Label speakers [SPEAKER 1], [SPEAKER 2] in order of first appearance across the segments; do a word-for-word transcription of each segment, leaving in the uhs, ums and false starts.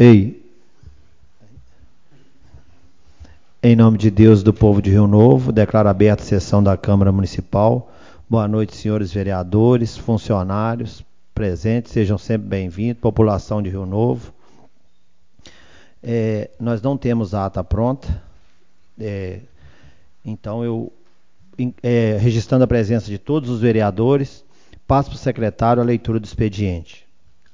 [SPEAKER 1] Ei, em nome de Deus, do povo de Rio Novo, declaro aberta a sessão da Câmara Municipal. Boa noite, senhores vereadores, funcionários presentes, sejam sempre bem-vindos, população de Rio Novo. É, nós não temos a ata pronta, é, então eu, é, registrando a presença de todos os vereadores, passo para o secretário a leitura do expediente.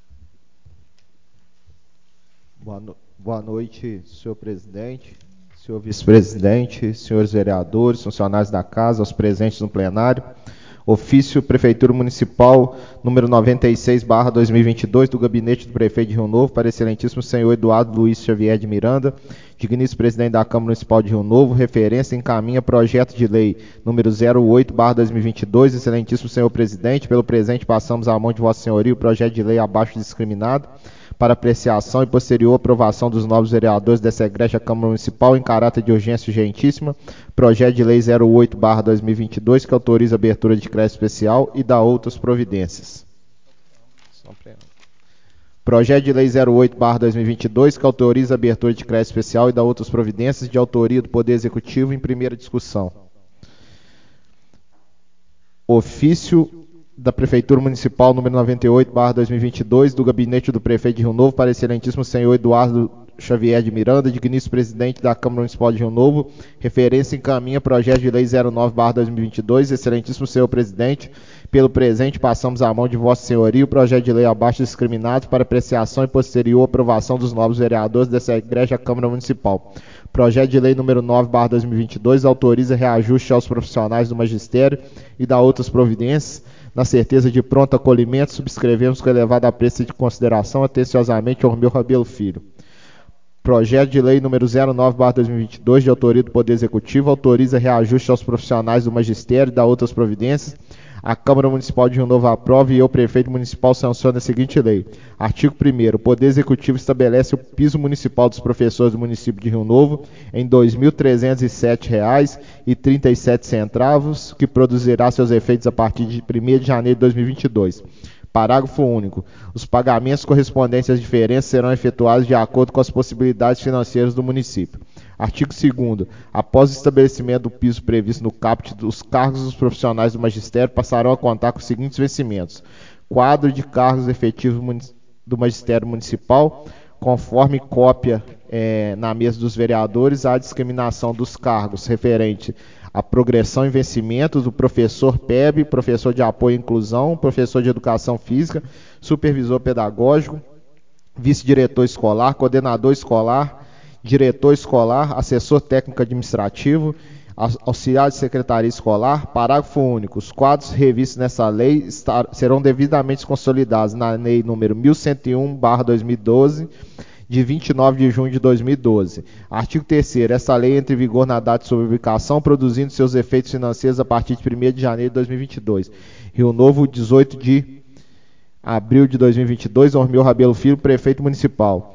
[SPEAKER 2] Boa, no... Boa noite, senhor presidente, senhor vice-presidente, senhores vereadores, funcionários da casa, os presentes no plenário. Ofício Prefeitura Municipal número noventa e seis barra dois mil e vinte e dois do Gabinete do Prefeito de Rio Novo para excelentíssimo senhor Eduardo Luiz Xavier de Miranda, digníssimo presidente da Câmara Municipal de Rio Novo, referência encaminha projeto de lei número zero oito barra dois mil e vinte e dois, excelentíssimo senhor presidente, pelo presente passamos à mão de vossa senhoria o projeto de lei abaixo discriminado, para apreciação e posterior aprovação dos novos vereadores dessa egrégia Câmara Municipal em caráter de urgência urgentíssima, projeto de lei zero oito barra dois mil e vinte e dois, que autoriza a abertura de crédito especial e dá outras providências. Projeto de lei zero oito barra dois mil e vinte e dois, que autoriza a abertura de crédito especial e dá outras providências, de autoria do Poder Executivo, em primeira discussão. Ofício da Prefeitura Municipal número noventa e oito barra dois mil e vinte e dois, do Gabinete do Prefeito de Rio Novo, para excelentíssimo senhor Eduardo Xavier de Miranda, digníssimo presidente da Câmara Municipal de Rio Novo, referência encaminha projeto de lei zero nove barra dois mil e vinte e dois, excelentíssimo senhor presidente, pelo presente passamos à mão de vossa senhoria o projeto de lei abaixo discriminado para apreciação e posterior aprovação dos novos vereadores dessa egrégia Câmara Municipal. Projeto de lei número nove barra dois mil e vinte e dois autoriza reajuste aos profissionais do magistério e dá outras providências. Na certeza de pronto acolhimento, subscrevemos com elevado apreço e de consideração, atenciosamente, Ormeu Rabelo Filho. Projeto de lei número zero nove barra dois mil e vinte e dois, de autoria do Poder Executivo, autoriza reajuste aos profissionais do magistério e dá outras providências. A Câmara Municipal de Rio Novo aprova e eu, prefeito municipal, sanciono a seguinte lei. Artigo primeiro. O Poder Executivo estabelece o piso municipal dos professores do município de Rio Novo em dois mil trezentos e sete reais e trinta e sete centavos, que produzirá seus efeitos a partir de primeiro de janeiro de dois mil e vinte e dois. Parágrafo único. Os pagamentos correspondentes às diferenças serão efetuados de acordo com as possibilidades financeiras do município. Artigo segundo. Após o estabelecimento do piso previsto no caput, os cargos dos profissionais do magistério passarão a contar com os seguintes vencimentos. Quadro de cargos efetivos do magistério municipal, conforme cópia é, na mesa dos vereadores, a discriminação dos cargos referente à progressão e vencimento do professor P E B, professor de apoio e inclusão, professor de educação física, supervisor pedagógico, vice-diretor escolar, coordenador escolar, diretor escolar, assessor técnico administrativo, auxiliar de secretaria escolar. Parágrafo único. Os quadros revistos nessa lei estar, serão devidamente consolidados na lei número mil cento e um barra dois mil e doze, de vinte e nove de junho de dois mil e doze. Artigo terceiro. Essa lei entra em vigor na data de sua publicação, produzindo seus efeitos financeiros a partir de primeiro de janeiro de dois mil e vinte e dois. Rio Novo, dezoito de abril de dois mil e vinte e dois, Ormeu Rabelo Filho, prefeito municipal.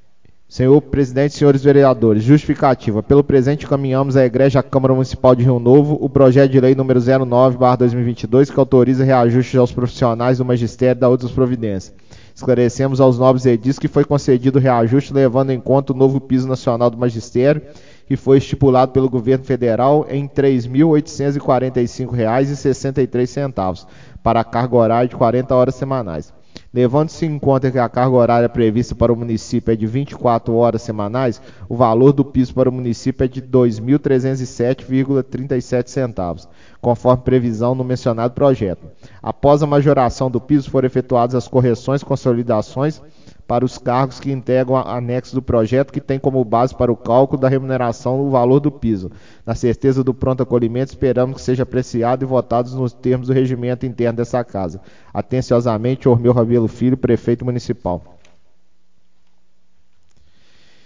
[SPEAKER 2] Senhor presidente, senhores vereadores, justificativa. Pelo presente, encaminhamos à egrégia Câmara Municipal de Rio Novo o projeto de lei número zero nove barra dois mil e vinte e dois, que autoriza reajustes aos profissionais do magistério e da outras providências. Esclarecemos aos nobres edis que foi concedido reajuste levando em conta o novo piso nacional do magistério, que foi estipulado pelo governo federal em três mil oitocentos e quarenta e cinco reais e sessenta e três centavos, para a carga horária de quarenta horas semanais. Levando-se em conta que a carga horária prevista para o município é de vinte e quatro horas semanais, o valor do piso para o município é de dois mil trezentos e sete reais e trinta e sete centavos, conforme previsão no mencionado projeto. Após a majoração do piso, foram efetuadas as correções e consolidações para os cargos que integram anexo do projeto, que tem como base para o cálculo da remuneração o valor do piso. Na certeza do pronto acolhimento, esperamos que seja apreciado e votado nos termos do regimento interno dessa casa. Atenciosamente, Ormeu Rabelo Filho, prefeito municipal.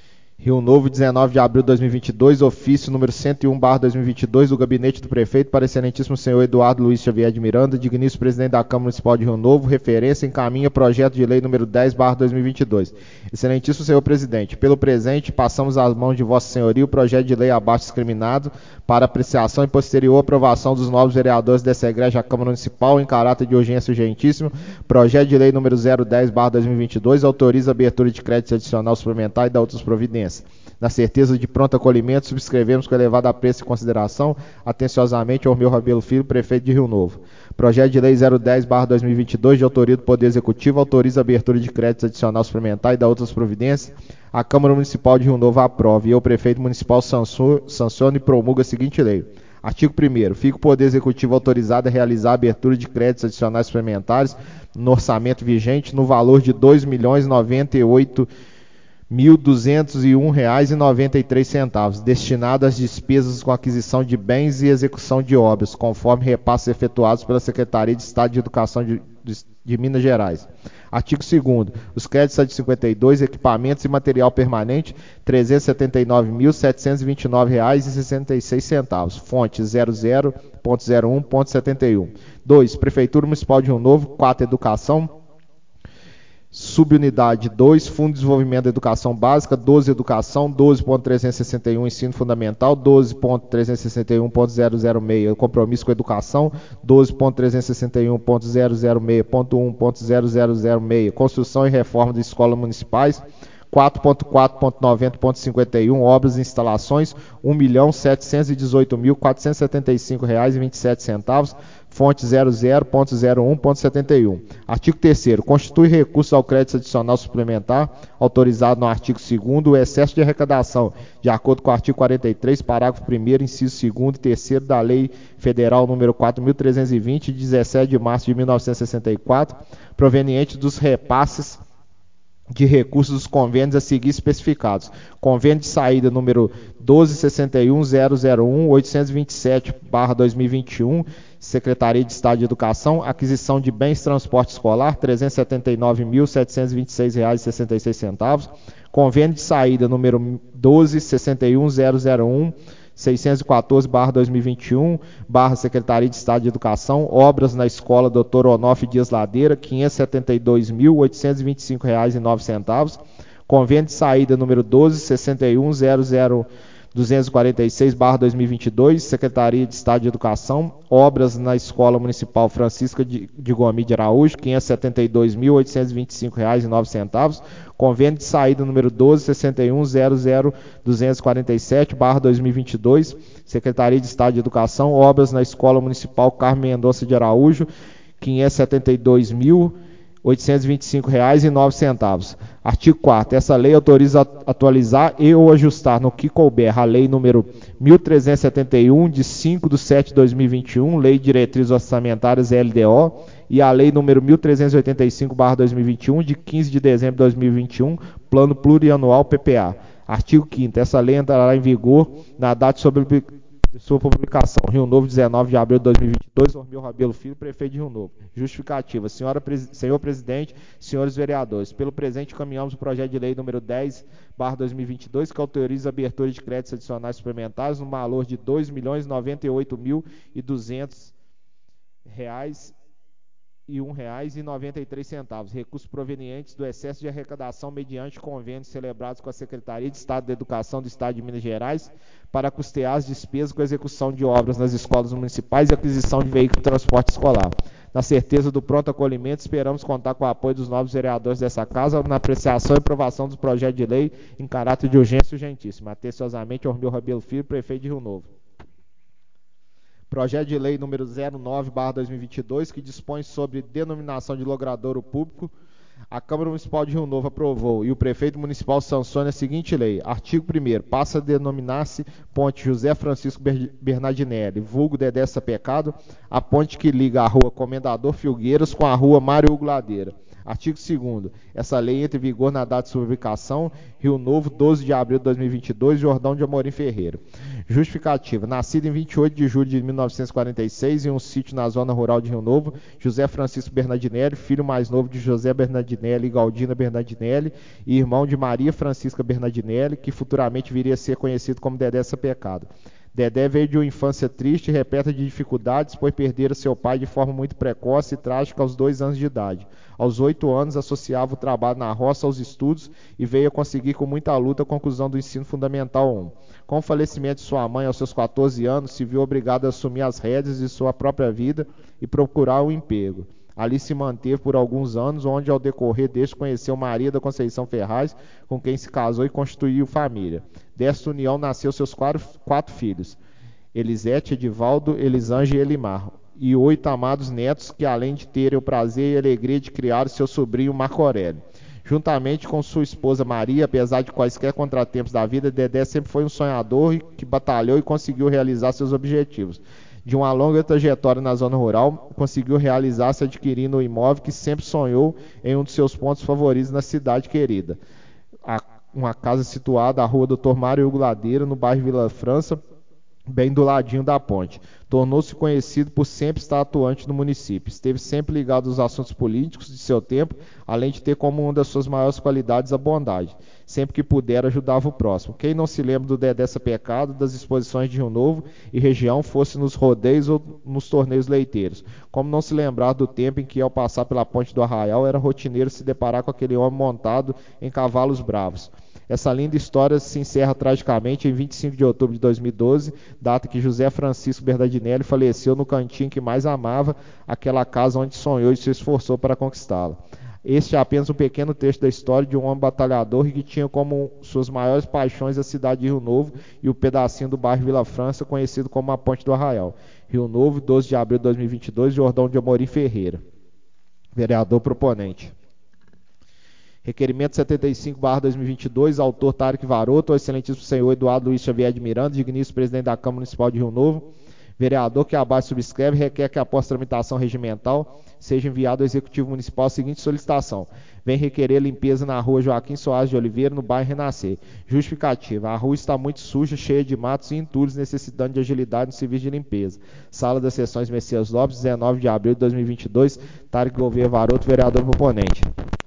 [SPEAKER 2] Rio Novo, dezenove de abril de dois mil e vinte e dois, ofício número cento e um barra dois mil e vinte e dois, do gabinete do prefeito para excelentíssimo senhor Eduardo Luiz Xavier de Miranda, digníssimo presidente da Câmara Municipal de Rio Novo, referência encaminha projeto de lei número dez barra dois mil e vinte e dois. Excelentíssimo senhor presidente, pelo presente, passamos às mãos de vossa senhoria o projeto de lei abaixo discriminado para apreciação e posterior aprovação dos novos vereadores dessa egrégia Câmara Municipal em caráter de urgência urgentíssimo. Projeto de lei número zero dez barra dois mil e vinte e dois autoriza a abertura de crédito adicional suplementar e da outras providências. Na certeza de pronto acolhimento, subscrevemos com elevado apreço e consideração, atenciosamente, Ormeu Rabelo Filho, prefeito de Rio Novo. Projeto de lei zero dez barra dois mil e vinte e dois, de autoria do Poder Executivo, autoriza a abertura de crédito adicional suplementar e da outras providências. A Câmara Municipal de Rio Novo aprova e eu, prefeito municipal, sanciona e promulga a seguinte lei. Artigo primeiro. Fica o Poder Executivo autorizado a realizar a abertura de créditos adicionais suplementares no orçamento vigente no valor de dois milhões noventa e oito mil duzentos e um reais e noventa e três centavos, destinado às despesas com aquisição de bens e execução de obras, conforme repasses efetuados pela Secretaria de Estado de Educação de, de, de Minas Gerais. Artigo segundo. Os créditos A D cinquenta e dois, equipamentos e material permanente, trezentos e setenta e nove mil setecentos e vinte e nove reais e sessenta e seis centavos. Fonte zero zero ponto zero um ponto setenta e um. dois. Prefeitura Municipal de Rio Novo. quatro. Educação. Subunidade dois, Fundo de Desenvolvimento da Educação Básica, doze Educação, doze ponto trezentos e sessenta e um Ensino Fundamental, doze ponto trezentos e sessenta e um ponto zero zero seis Compromisso com a Educação, doze ponto trezentos e sessenta e um ponto zero zero seis ponto um ponto zero zero zero seis Construção e Reforma de Escolas Municipais, quatro ponto quatro ponto noventa ponto cinquenta e um Obras e Instalações, um milhão setecentos e dezoito mil quatrocentos e setenta e cinco reais e vinte e sete centavos. Fonte zero zero ponto zero um ponto setenta e um. Artigo terceiro. Constitui recurso ao crédito adicional suplementar, autorizado no artigo segundo, o excesso de arrecadação, de acordo com o artigo quarenta e três, parágrafo primeiro, inciso segundo e terceiro da Lei Federal número quatro mil trezentos e vinte, de dezessete de março de mil novecentos e sessenta e quatro, proveniente dos repasses de recursos dos convênios a seguir especificados. Convênio de saída número doze mil sessenta e um ponto zero zero um ponto oitocentos e vinte e sete barra dois mil e vinte e um, Secretaria de Estado de Educação, aquisição de bens de transporte escolar, trezentos e setenta e nove mil setecentos e vinte e seis reais e sessenta e seis centavos. Convênio de saída número doze mil sessenta e um ponto zero zero um ponto seiscentos e quatorze barra dois mil e vinte e um, barra Secretaria de Estado de Educação, obras na Escola doutor Onofre Dias Ladeira, quinhentos e setenta e dois mil oitocentos e vinte e cinco reais e nove centavos. Convênio de saída número doze mil sessenta e um ponto zero zero duzentos e quarenta e seis barra dois mil e vinte e dois, Secretaria de Estado de Educação, obras na Escola Municipal Francisca de, de Gomi de Araújo, quinhentos e setenta e dois mil oitocentos e vinte e cinco reais e nove centavos. Convênio de saída número doze mil sessenta e um ponto zero zero duzentos e quarenta e sete barra dois mil e vinte e dois, Secretaria de Estado de Educação, obras na Escola Municipal Carmen Mendonça de Araújo, quinhentos e setenta e dois mil oitocentos e vinte e cinco reais e nove centavos. Artigo quarto. Essa lei autoriza a atualizar e ou ajustar no que couber a lei número mil trezentos e setenta e um, de cinco de setembro de dois mil e vinte e um, Lei de Diretrizes Orçamentárias L D O, e a lei número mil trezentos e oitenta e cinco barra dois mil e vinte e um, de quinze de dezembro de dois mil e vinte e um, Plano Plurianual P P A. Artigo quinto. Essa lei entrará em vigor na data sobre de sua publicação. Rio Novo, dezenove de abril de dois mil e vinte e dois, Ormeu Rabelo Filho, prefeito de Rio Novo. Justificativa. Senhora, senhor presidente, senhores vereadores, pelo presente encaminhamos o projeto de lei número dez barra dois mil e vinte e dois, que autoriza a abertura de créditos adicionais suplementares no valor de dois milhões noventa e oito mil e duzentos reais e um reais e noventa e três centavos, recursos provenientes do excesso de arrecadação mediante convênios celebrados com a Secretaria de Estado da Educação do Estado de Minas Gerais para custear as despesas com a execução de obras nas escolas municipais e aquisição de veículos de transporte escolar. Na certeza do pronto acolhimento, esperamos contar com o apoio dos novos vereadores dessa casa na apreciação e aprovação dos projetos de lei em caráter de urgência urgentíssima. Atenciosamente, Ormeu Rabelo Filho, prefeito de Rio Novo. Projeto de lei número zero nove barra dois mil e vinte e dois, que dispõe sobre denominação de logradouro público. A Câmara Municipal de Rio Novo aprovou e o prefeito municipal sanciona a seguinte lei. Artigo primeiro. Passa a denominar-se Ponte José Francisco Bernardinelli, vulgo Dedé Sapecado, a ponte que liga a rua Comendador Filgueiras com a rua Mário Hugo Ladeira. Artigo segundo. Essa lei entra em vigor na data de sua publicação, Rio Novo, doze de abril de dois mil e vinte e dois, Jordão de Amorim Ferreira. Justificativa. Nascido em vinte e oito de julho de mil novecentos e quarenta e seis em um sítio na zona rural de Rio Novo, José Francisco Bernardinelli, filho mais novo de José Bernardinelli e Galdina Bernardinelli, e irmão de Maria Francisca Bernardinelli, que futuramente viria a ser conhecido como Dedé Sapecado. Dedé veio de uma infância triste e repleta de dificuldades, pois perdera seu pai de forma muito precoce e trágica aos dois anos de idade. Aos oito anos, associava o trabalho na roça aos estudos e veio a conseguir com muita luta a conclusão do ensino fundamental um. Com o falecimento de sua mãe aos seus quatorze anos, se viu obrigado a assumir as rédeas de sua própria vida e procurar um emprego. Ali se manteve por alguns anos, onde ao decorrer deste conheceu Maria da Conceição Ferraz, com quem se casou e constituiu família. Desta união nasceu seus quatro, quatro filhos, Elisete, Edivaldo, Elisângela e Elimar, e oito amados netos que, além de terem o prazer e a alegria de criar seu sobrinho Marco Aurélio. Juntamente com sua esposa Maria, apesar de quaisquer contratempos da vida, Dedé sempre foi um sonhador que batalhou e conseguiu realizar seus objetivos. De uma longa trajetória na zona rural, conseguiu realizar-se adquirindo um imóvel que sempre sonhou em um dos seus pontos favoritos na cidade querida. A, uma casa situada à rua doutor Mário Hugo Ladeira, no bairro Vila França, bem do ladinho da ponte. Tornou-se conhecido por sempre estar atuante no município. Esteve sempre ligado aos assuntos políticos de seu tempo, além de ter como uma das suas maiores qualidades a bondade. Sempre que puder, ajudava o próximo. Quem não se lembra do Dedé Sapecado, das exposições de Rio Novo e região, fosse nos rodeios ou nos torneios leiteiros? Como não se lembrar do tempo em que, ao passar pela ponte do Arraial, era rotineiro se deparar com aquele homem montado em cavalos bravos? Essa linda história se encerra tragicamente em vinte e cinco de outubro de dois mil e doze, data que José Francisco Bernardinelli faleceu no cantinho que mais amava, aquela casa onde sonhou e se esforçou para conquistá-la. Este é apenas um pequeno trecho da história de um homem batalhador que tinha como suas maiores paixões a cidade de Rio Novo e o pedacinho do bairro Vila França, conhecido como a Ponte do Arraial. Rio Novo, doze de abril de dois mil e vinte e dois, Jordão de Amorim Ferreira. Vereador proponente. Requerimento setenta e cinco barra dois mil e vinte e dois, autor Tarek Varoto, ao excelentíssimo senhor Eduardo Luiz Xavier de Miranda, digníssimo presidente da Câmara Municipal de Rio Novo. Vereador que abaixo subscreve requer que após tramitação regimental seja enviado ao Executivo Municipal a seguinte solicitação. Vem requerer limpeza na rua Joaquim Soares de Oliveira, no bairro Renascer. Justificativa. A rua está muito suja, cheia de matos e entulhos, necessitando de agilidade no serviço de limpeza. Sala das Sessões Messias Lopes, dezenove de abril de dois mil e vinte e dois. Tarek Gouveia Varoto, vereador proponente.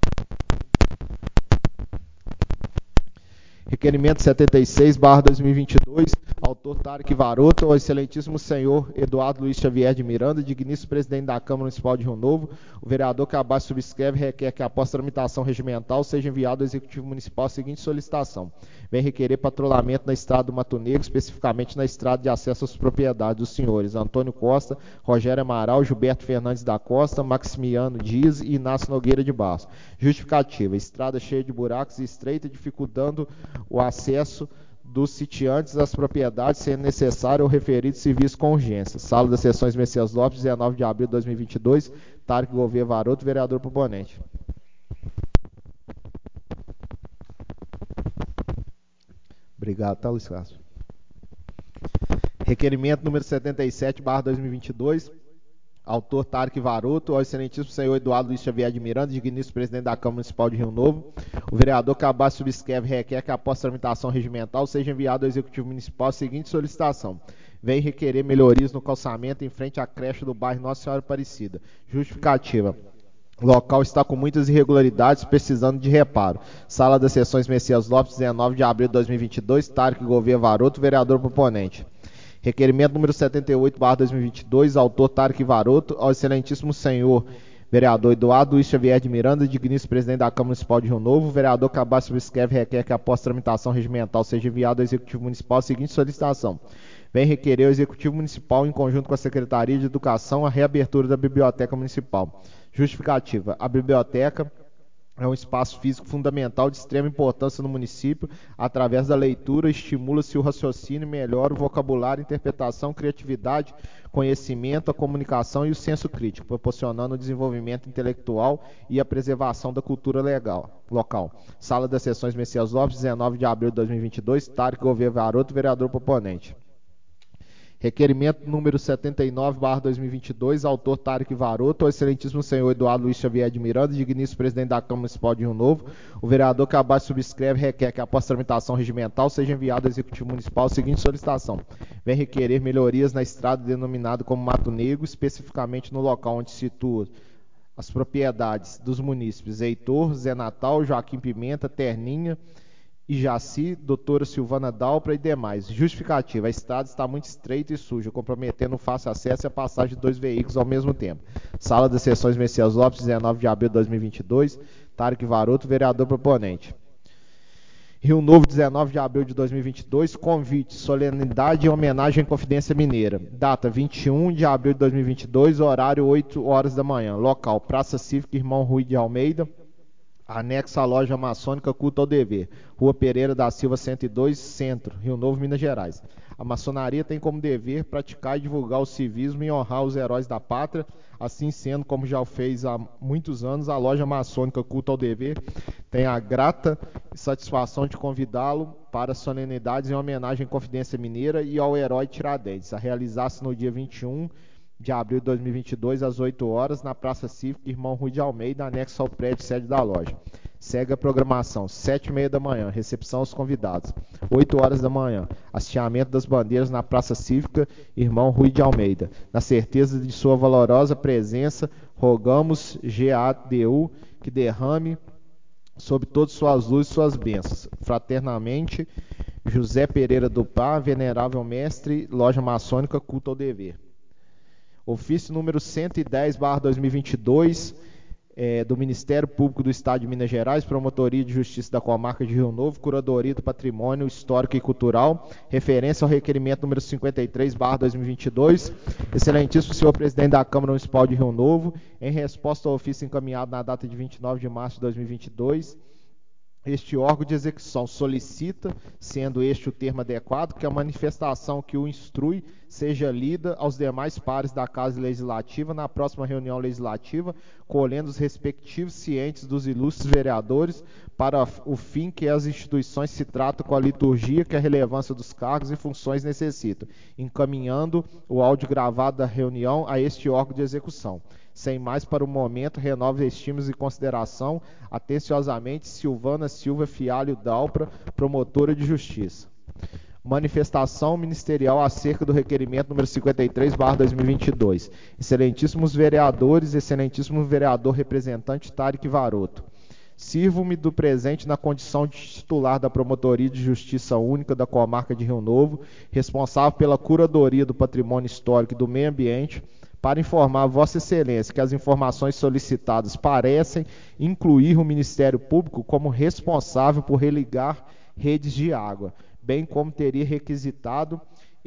[SPEAKER 2] Requerimento setenta e seis barra dois mil e vinte e dois, autor Tarek Varoto, ao excelentíssimo senhor Eduardo Luiz Xavier de Miranda, digníssimo presidente da Câmara Municipal de Rio Novo. O vereador que abaixo subscreve requer que após tramitação regimental seja enviado ao Executivo Municipal a seguinte solicitação. Vem requerer patrulhamento na estrada do Mato Negro, especificamente na estrada de acesso às propriedades dos senhores Antônio Costa, Rogério Amaral, Gilberto Fernandes da Costa, Maximiano Dias e Inácio Nogueira de Barros. Justificativa. Estrada cheia de buracos e estreita, dificultando o acesso dos sitiantes às propriedades, sendo necessário o referido serviço com urgência. Sala das Sessões Messias Lopes, dezenove de abril de dois mil e vinte e dois, Tarek Gouveia Varoto, vereador proponente. Obrigado, tá, Luiz Castro. Requerimento número setenta e sete barra dois mil e vinte e dois, autor Tarek Varoto, ao excelentíssimo senhor Eduardo Luiz Xavier de Miranda, digníssimo presidente da Câmara Municipal de Rio Novo. O vereador que abaixo subscreve requer que após tramitação regimental seja enviado ao Executivo Municipal a seguinte solicitação. Vem requerer melhorias no calçamento em frente à creche do bairro Nossa Senhora Aparecida. Justificativa. O local está com muitas irregularidades, precisando de reparo. Sala das Sessões Messias Lopes, dezenove de abril de dois mil e vinte e dois, Tarek Gouveia Varoto, vereador proponente. Requerimento número setenta e oito barra dois mil e vinte e dois, autor Tarek Varoto, ao excelentíssimo senhor vereador Eduardo Luiz Xavier de Miranda, digníssimo presidente da Câmara Municipal de Rio Novo. O vereador que abaixo subscreve requer que após tramitação regimental seja enviado ao Executivo Municipal a seguinte solicitação. Vem requerer ao Executivo Municipal, em conjunto com a Secretaria de Educação, a reabertura da Biblioteca Municipal. Justificativa. A biblioteca é um espaço físico fundamental de extrema importância no município. Através da leitura, estimula-se o raciocínio, melhora o vocabulário, interpretação, criatividade, conhecimento, a comunicação e o senso crítico, proporcionando o desenvolvimento intelectual e a preservação da cultura legal, local. Sala das Sessões Messias Lopes, dezenove de abril de dois mil e vinte e dois, Tarek Gouveia Varoto, vereador proponente. Requerimento número setenta e nove barra dois mil e vinte e dois, autor Tarek Varoto, ao excelentíssimo senhor Eduardo Luiz Xavier de Miranda, digníssimo presidente da Câmara Municipal de Rio Novo. O vereador que abaixo subscreve requer que, após tramitação regimental, seja enviado ao Executivo Municipal a seguinte solicitação. Vem requerer melhorias na estrada denominada como Mato Negro, especificamente no local onde se situa as propriedades dos munícipes Heitor, Zé Natal, Joaquim Pimenta, Terninha, Ijaci, doutora Silvana Dalpra e demais. Justificativa: a estrada está muito estreita e suja, comprometendo o fácil acesso e a passagem de dois veículos ao mesmo tempo. Sala das Sessões Messias Lopes, dezenove de abril de dois mil e vinte e dois. Tarek Varoto, vereador proponente. Rio Novo, dezenove de abril de dois mil e vinte e dois. Convite, solenidade e homenagem à Confidência Mineira. Data: vinte e um de abril de dois mil e vinte e dois. Horário: oito horas da manhã. Local: Praça Cívica Irmão Rui de Almeida, anexo à loja maçônica Culto ao Dever, Rua Pereira da Silva cento e dois, Centro, Rio Novo, Minas Gerais. A maçonaria tem como dever praticar e divulgar o civismo e honrar os heróis da pátria. Assim sendo, como já o fez há muitos anos, a loja maçônica Culto ao Dever tem a grata satisfação de convidá-lo para solenidades em homenagem à Confidência Mineira e ao herói Tiradentes, a realizar-se no dia vinte e um de abril de dois mil e vinte e dois, às oito horas, na Praça Cívica Irmão Rui de Almeida, anexo ao prédio sede da loja. Segue a programação: sete e meia da manhã, recepção aos convidados. oito horas da manhã, hasteamento das bandeiras na Praça Cívica Irmão Rui de Almeida. Na certeza de sua valorosa presença, rogamos G A D U que derrame sobre todas suas luzes suas bênçãos. Fraternamente, José Pereira do Pá, venerável mestre, loja maçônica Culto ao Dever. Ofício número cento e dez barra dois mil e vinte e dois, é, do Ministério Público do Estado de Minas Gerais, Promotoria de Justiça da Comarca de Rio Novo, Curadoria do Patrimônio Histórico e Cultural, referência ao requerimento número cinquenta e três barra dois mil e vinte e dois. Excelentíssimo senhor presidente da Câmara Municipal de Rio Novo, em resposta ao ofício encaminhado na data de vinte e nove de março de dois mil e vinte e dois, este órgão de execução solicita, sendo este o termo adequado, que a manifestação que o instrui seja lida aos demais pares da Casa Legislativa na próxima reunião legislativa, colhendo os respectivos cientes dos ilustres vereadores, para o fim que as instituições se tratam com a liturgia que a relevância dos cargos e funções necessitam, encaminhando o áudio gravado da reunião a este órgão de execução. Sem mais para o momento, renovo estímulos e consideração, atenciosamente, Silvana Silva Fialho Dalpra, promotora de justiça. Manifestação ministerial acerca do requerimento número cinquenta e três barra dois mil e vinte e dois. Excelentíssimos vereadores, excelentíssimo vereador representante Tarek Varoto. Sirvo-me do presente na condição de titular da Promotoria de Justiça Única da Comarca de Rio Novo, responsável pela curadoria do patrimônio histórico e do meio ambiente, para informar a Vossa Excelência que as informações solicitadas parecem incluir o Ministério Público como responsável por religar redes de água, bem como teria requisitado,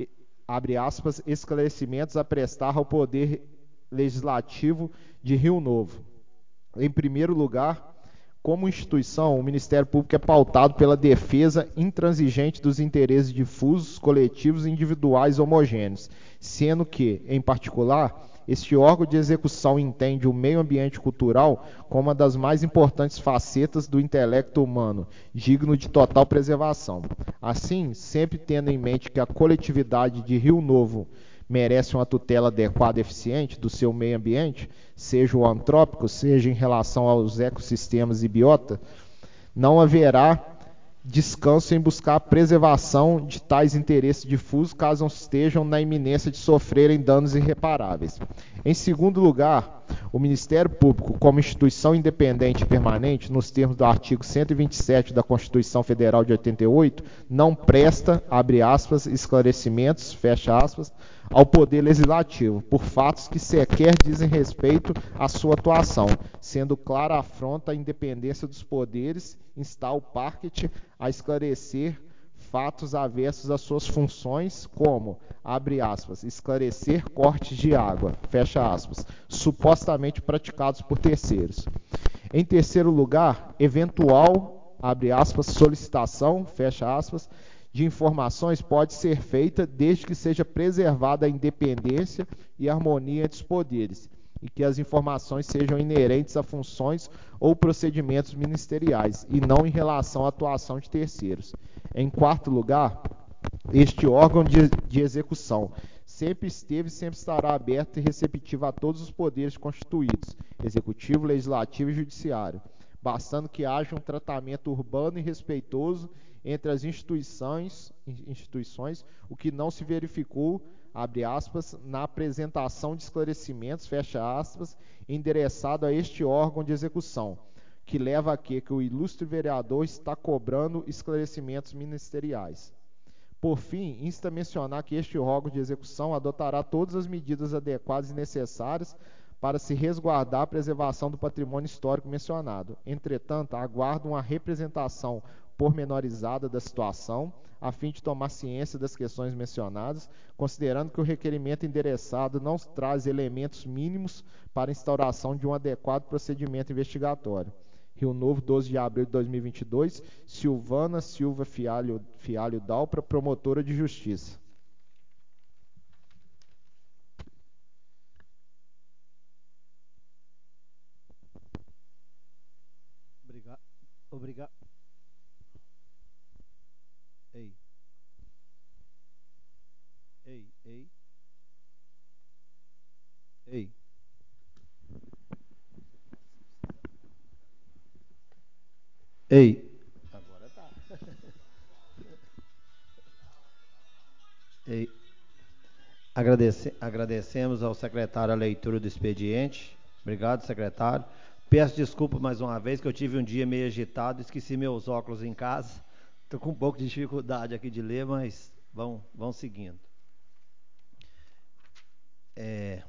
[SPEAKER 2] abre aspas, esclarecimentos a prestar ao Poder Legislativo de Rio Novo. Em primeiro lugar, como instituição, o Ministério Público é pautado pela defesa intransigente dos interesses difusos, coletivos e individuais homogêneos, sendo que, em particular, este órgão de execução entende o meio ambiente cultural como uma das mais importantes facetas do intelecto humano, digno de total preservação. Assim, sempre tendo em mente que a coletividade de Rio Novo merece uma tutela adequada e eficiente do seu meio ambiente, seja o antrópico, seja em relação aos ecossistemas e biota, não haverá descanso em buscar a preservação de tais interesses difusos, caso estejam na iminência de sofrerem danos irreparáveis. Em segundo lugar, o Ministério Público, como instituição independente e permanente, nos termos do artigo cento e vinte e sete da Constituição Federal de oitenta e oito, não presta, abre aspas, esclarecimentos, fecha aspas, ao Poder Legislativo, por fatos que sequer dizem respeito à sua atuação, sendo clara a afronta à independência dos poderes, insta o parquet a esclarecer fatos aversos às suas funções, como, abre aspas, esclarecer cortes de água, fecha aspas, supostamente praticados por terceiros. Em terceiro lugar, eventual, abre aspas, solicitação, fecha aspas, de informações pode ser feita desde que seja preservada a independência e a harmonia entre os poderes, e que as informações sejam inerentes a funções ou procedimentos ministeriais, e não em relação à atuação de terceiros. Em quarto lugar, este órgão de, de execução sempre esteve e sempre estará aberta e receptiva a todos os poderes constituídos, executivo, legislativo e judiciário, bastando que haja um tratamento urbano e respeitoso entre as instituições, instituições, o que não se verificou, abre aspas, na apresentação de esclarecimentos, fecha aspas, endereçado a este órgão de execução, que leva a que, que o ilustre vereador está cobrando esclarecimentos ministeriais. Por fim, insta a mencionar que este órgão de execução adotará todas as medidas adequadas e necessárias para se resguardar a preservação do patrimônio histórico mencionado. Entretanto, aguardo uma representação pormenorizada da situação, a fim de tomar ciência das questões mencionadas, considerando que o requerimento endereçado não traz elementos mínimos para a instauração de um adequado procedimento investigatório. Rio Novo, doze de abril de dois mil e vinte e dois, Silvana Silva Fialho, Fialho Dalpra, promotora de justiça.
[SPEAKER 1] Obrigado. Obrigado. Ei. Ei, ei. Ei. Ei. Agora tá. Ei. Agradece, agradecemos ao secretário a leitura do expediente. Obrigado, secretário. Peço desculpa mais uma vez que eu tive um dia meio agitado, esqueci meus óculos em casa. Estou com um pouco de dificuldade aqui de ler, mas vão, vão seguindo. É,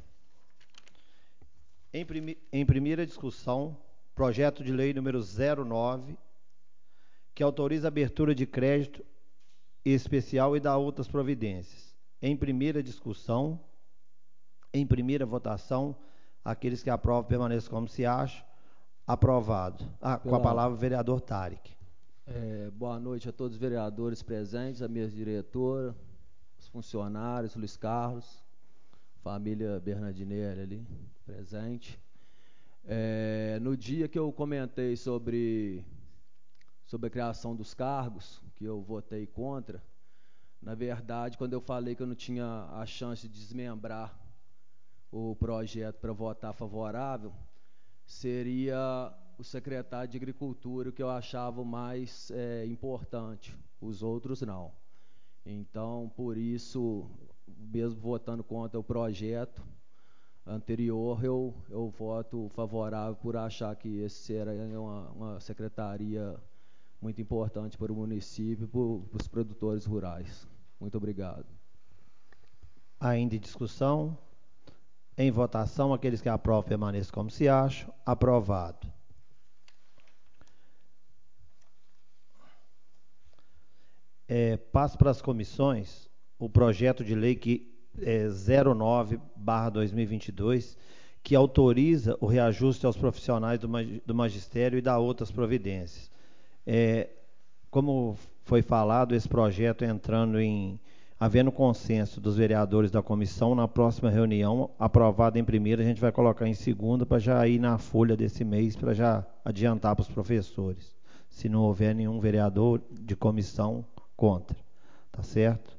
[SPEAKER 1] em, primi, em primeira discussão, projeto de lei número zero nove, que autoriza a abertura de crédito especial e dá outras providências. Em primeira discussão, em primeira votação, aqueles que aprovam permaneçam como se acham. Aprovado. Ah, com a palavra o vereador Tarek.
[SPEAKER 3] É, boa noite a todos os vereadores presentes, a mesa diretora, os funcionários, Luiz Carlos, família Bernardinelli ali, presente. É, no dia que eu comentei sobre, sobre a criação dos cargos, que eu votei contra, na verdade, quando eu falei que eu não tinha a chance de desmembrar o projeto para votar favorável, seria o secretário de Agricultura, que eu achava o mais é, importante, os outros não. Então, por isso, mesmo votando contra o projeto anterior, eu, eu voto favorável por achar que esse era uma, uma secretaria muito importante para o município e para os produtores rurais. Muito obrigado.
[SPEAKER 1] Ainda em discussão? Em votação, aqueles que aprovam permaneçam como se acham. Aprovado. É, passo para as comissões o projeto de lei que é zero nove barra dois mil e vinte e dois, que autoriza o reajuste aos profissionais do, do magistério e dá outras providências. É, como foi falado, esse projeto entrando em, havendo consenso dos vereadores da comissão, na próxima reunião, aprovado em primeira, a gente vai colocar em segunda para já ir na folha desse mês, para já adiantar para os professores, se não houver nenhum vereador de comissão contra. Tá certo?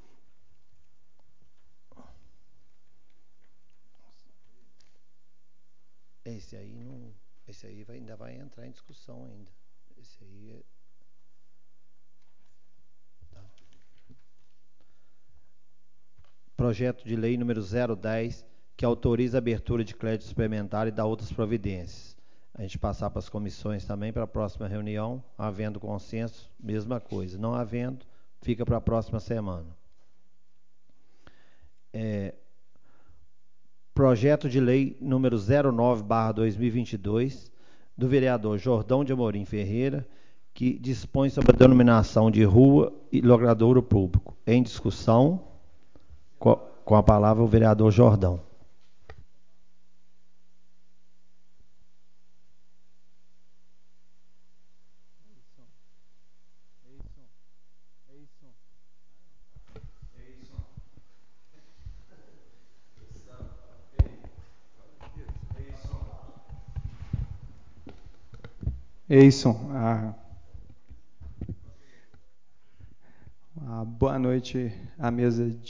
[SPEAKER 1] Esse aí não, esse aí vai, ainda vai entrar em discussão ainda. Esse aí é... tá. Projeto de lei número zero dez, que autoriza a abertura de crédito suplementar e dá outras providências. A gente passar para as comissões também para a próxima reunião, havendo consenso, mesma coisa. Não havendo, fica para a próxima semana. É, projeto de lei número zero nove barra dois mil e vinte e dois, do vereador Jordão de Amorim Ferreira, que dispõe sobre a denominação de rua e logradouro público. Em discussão, com a palavra o vereador Jordão.
[SPEAKER 4] Eison, ah, ah, boa noite à mesa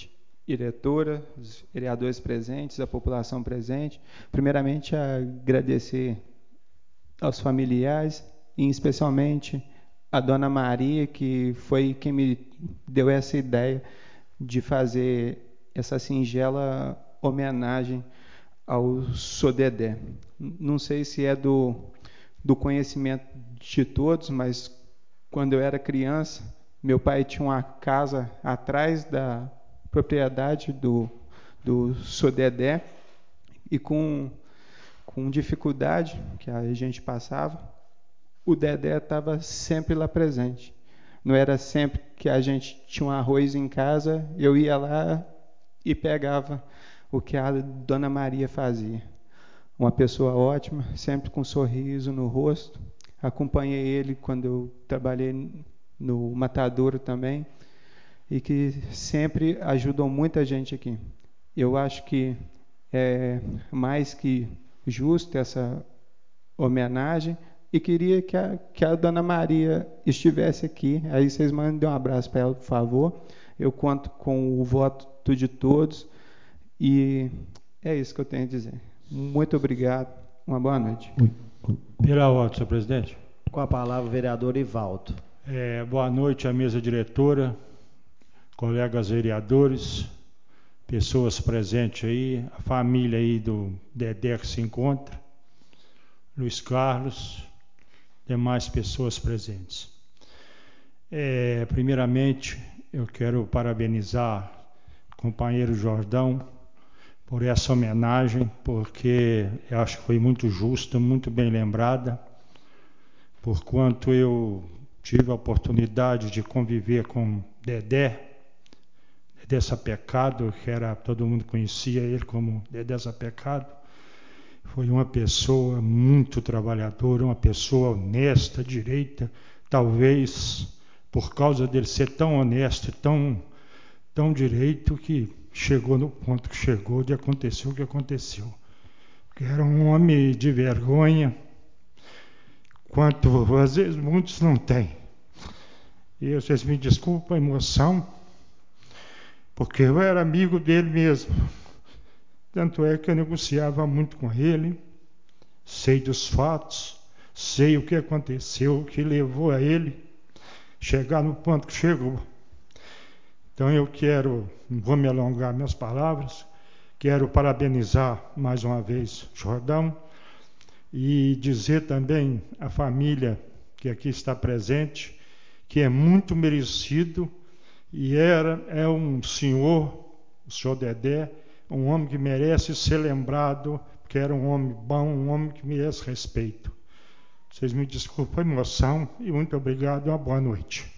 [SPEAKER 4] diretora, os vereadores presentes, a população presente. Primeiramente, agradecer aos familiares, e especialmente a Dona Maria, que foi quem me deu essa ideia de fazer essa singela homenagem ao Sodedé. Não sei se é do, do conhecimento de todos, mas quando eu era criança, meu pai tinha uma casa atrás da propriedade do, do Sodedé, e com, com dificuldade que a gente passava, o Dedé estava sempre lá presente. Não era sempre que a gente tinha um arroz em casa, eu ia lá e pegava o que a Dona Maria fazia. Uma pessoa ótima, sempre com um sorriso no rosto. Acompanhei ele quando eu trabalhei no Matadouro também, e que sempre ajudou muita gente aqui. Eu acho que é mais que justo essa homenagem, e queria que a, que a Dona Maria estivesse aqui. Aí vocês mandem um abraço para ela, por favor. Eu conto com o voto de todos, e é isso que eu tenho a dizer. Muito obrigado, uma boa noite.
[SPEAKER 5] Pela ordem, senhor presidente.
[SPEAKER 1] Com a palavra o vereador Ivaldo.
[SPEAKER 5] É, boa noite à mesa diretora, colegas vereadores, pessoas presentes aí, a família aí do Dedé que se encontra, Luiz Carlos, demais pessoas presentes. É, primeiramente, eu quero parabenizar o companheiro Jordão por essa homenagem, porque eu acho que foi muito justa, muito bem lembrada, porquanto eu tive a oportunidade de conviver com Dedé, Dedé Sapecado, que era, todo mundo conhecia ele como Dedé Sapecado. Foi uma pessoa muito trabalhadora, uma pessoa honesta, direita, talvez por causa dele ser tão honesto e tão, tão direito, que chegou no ponto que chegou de acontecer o que aconteceu. Porque era um homem de vergonha, quanto às vezes muitos não têm. E vocês me desculpem a emoção, porque eu era amigo dele mesmo. Tanto é que eu negociava muito com ele, sei dos fatos, sei o que aconteceu, o que levou a ele chegar no ponto que chegou. Então eu quero, não vou me alongar minhas palavras, quero parabenizar mais uma vez Jordão e dizer também à família que aqui está presente que é muito merecido, e era, é um senhor, o senhor Dedé, um homem que merece ser lembrado, porque era um homem bom, um homem que merece respeito. Vocês me desculpem a emoção e muito obrigado e uma boa noite.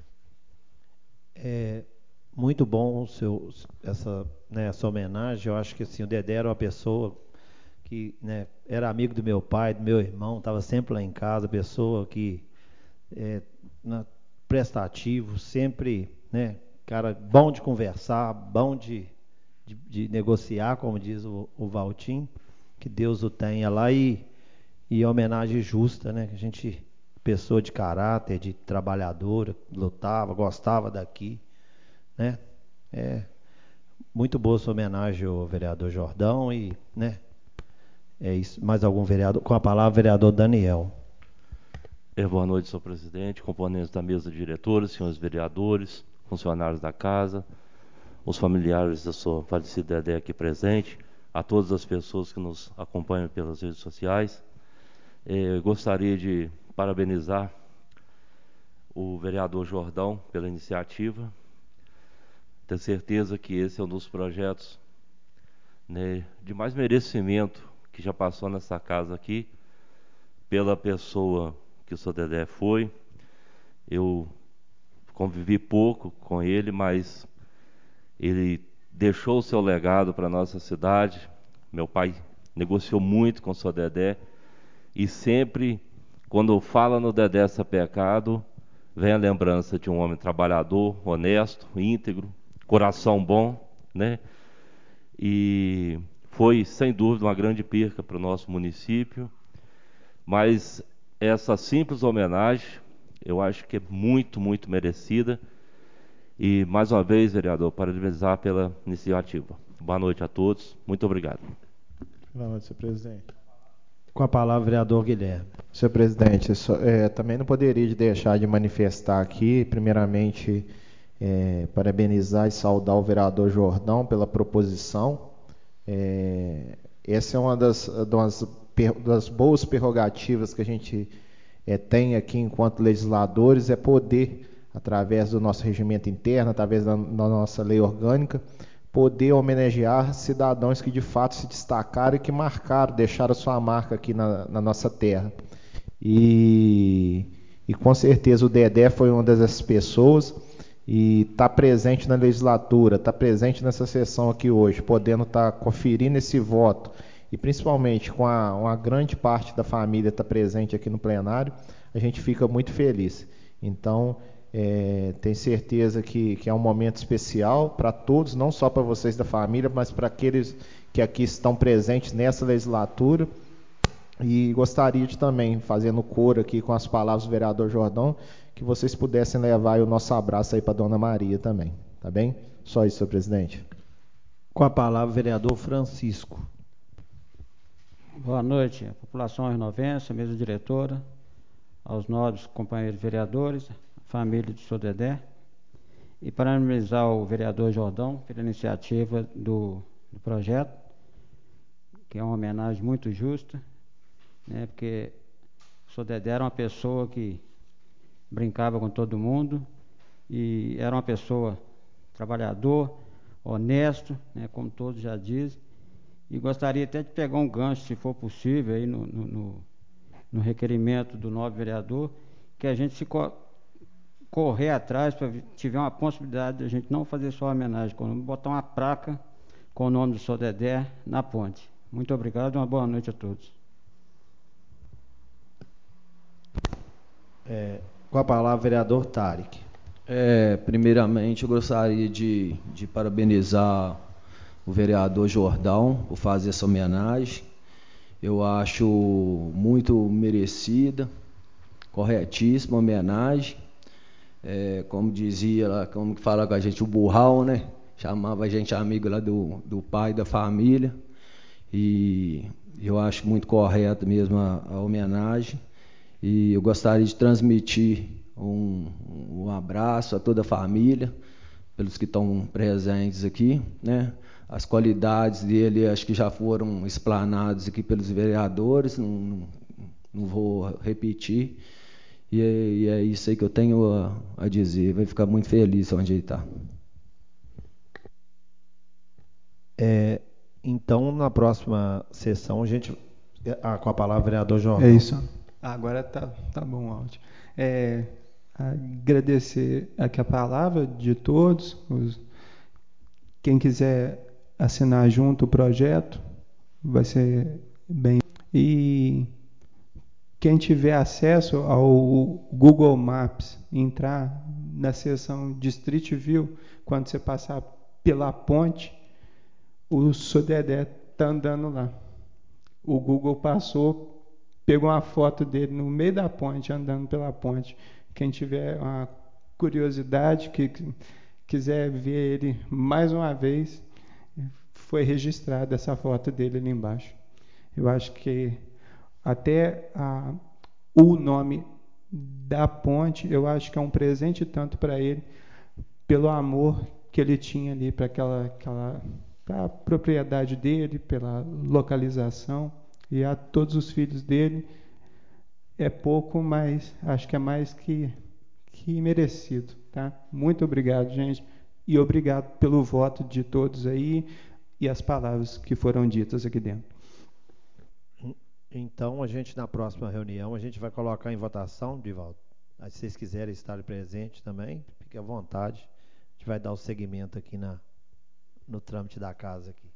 [SPEAKER 1] É muito bom o seu, essa, né, essa homenagem. Eu acho que assim, o Dedé era uma pessoa que, né, era amigo do meu pai, do meu irmão, estava sempre lá em casa, pessoa que é, na, prestativo, sempre, né, cara bom de conversar, bom de, de, de negociar, como diz o, o Valtim, que Deus o tenha lá, e, e homenagem justa, né, que a gente, pessoa de caráter, de trabalhadora, lutava, gostava daqui, né, é muito boa sua homenagem ao vereador Jordão, e, né, é isso. Mais algum vereador? Com a palavra, vereador Daniel.
[SPEAKER 6] É, boa noite, senhor presidente, componentes da mesa de diretores, senhores vereadores, funcionários da casa, os familiares da sua falecida Dedé aqui presente, a todas as pessoas que nos acompanham pelas redes sociais. É, gostaria de parabenizar o vereador Jordão pela iniciativa. Tenho certeza que esse é um dos projetos, né, de mais merecimento que já passou nessa casa aqui, pela pessoa que o senhor Dedé foi. Eu convivi pouco com ele, mas ele deixou o seu legado para a nossa cidade. Meu pai negociou muito com o senhor Dedé, e sempre, quando fala no Dedé Sapecado, vem a lembrança de um homem trabalhador, honesto, íntegro, coração bom, né? E foi, sem dúvida, uma grande perca para o nosso município, mas essa simples homenagem, eu acho que é muito, muito merecida, E, mais uma vez, vereador, parabenizar pela iniciativa. Boa noite a todos. Muito obrigado.
[SPEAKER 2] Boa noite, senhor presidente.
[SPEAKER 1] Com a palavra, vereador Guilherme.
[SPEAKER 2] Senhor presidente, só, é, também não poderia deixar de manifestar aqui, primeiramente, é, parabenizar e saudar o vereador Jordão pela proposição. É, essa é uma das, das, das boas prerrogativas que a gente é, tem aqui enquanto legisladores, é poder, através do nosso regimento interno, através da, da nossa lei orgânica, poder homenagear cidadãos que de fato se destacaram e que marcaram, deixaram sua marca aqui na, na nossa terra. E, e com certeza o Dedé foi uma dessas pessoas e está presente na legislatura, está presente nessa sessão aqui hoje, podendo estar tá conferindo esse voto e principalmente com a, uma grande parte da família estar tá presente aqui no plenário, a gente fica muito feliz. Então, é, tenho certeza que, que é um momento especial para todos, não só para vocês da família, mas para aqueles que aqui estão presentes nessa legislatura. E gostaria de também, fazendo coro aqui com as palavras do vereador Jordão, que vocês pudessem levar o nosso abraço aí para a dona Maria também, tá bem? Só isso, senhor presidente.
[SPEAKER 1] Com a palavra, vereador Francisco.
[SPEAKER 7] Boa noite, a população renovense, a mesa diretora, aos nobres companheiros vereadores, a família do senhor Dedé, e parabenizar o vereador Jordão pela iniciativa do, do projeto, que é uma homenagem muito justa, né, porque o senhor Dedé era uma pessoa que brincava com todo mundo e era uma pessoa trabalhador, honesto, né, como todos já dizem, e gostaria até de pegar um gancho, se for possível, aí no, no, no, no requerimento do nobre vereador, que a gente se co correr atrás para tiver uma possibilidade de a gente não fazer só homenagem, como botar uma placa com o nome do senhor Dedé na ponte. Muito obrigado e uma boa noite a todos.
[SPEAKER 1] É, com a palavra, vereador Tarek.
[SPEAKER 3] É, primeiramente, eu gostaria de, de parabenizar o vereador Jordão por fazer essa homenagem. Eu acho muito merecida, corretíssima homenagem. É, como dizia lá, como que fala com a gente, o burral, né? Chamava a gente amigo lá do, do pai da família. E eu acho muito correta mesmo a, a homenagem. E eu gostaria de transmitir um, um abraço a toda a família, pelos que estão presentes aqui, né? As qualidades dele acho que já foram explanadas aqui pelos vereadores, não, não, não vou repetir. E é, e é isso aí que eu tenho a, a dizer. Vai ficar muito feliz onde ele está.
[SPEAKER 1] É, então, na próxima sessão, a gente... Ah, com a palavra, vereador Jordão.
[SPEAKER 4] É isso. Agora tá, tá bom o áudio. É, agradecer aqui a palavra de todos. Os, quem quiser assinar junto o projeto, vai ser bem. E quem tiver acesso ao Google Maps, entrar na seção District View, quando você passar pela ponte, o senhor Dedé está andando lá. O Google passou, pegou uma foto dele no meio da ponte, andando pela ponte. Quem tiver uma curiosidade, que quiser ver ele mais uma vez, foi registrada essa foto dele ali embaixo. Eu acho que até a, o nome da ponte, eu acho que é um presente tanto para ele, pelo amor que ele tinha ali para aquela, aquela pra propriedade dele, pela localização, e a todos os filhos dele. É pouco, mas acho que é mais que, que merecido. Tá? Muito obrigado, gente, e obrigado pelo voto de todos aí e as palavras que foram ditas aqui dentro.
[SPEAKER 1] Então, a gente, na próxima reunião, a gente vai colocar em votação, Divaldo. Se vocês quiserem estar presentes também, fique à vontade. A gente vai dar o seguimento aqui na, no trâmite da casa aqui.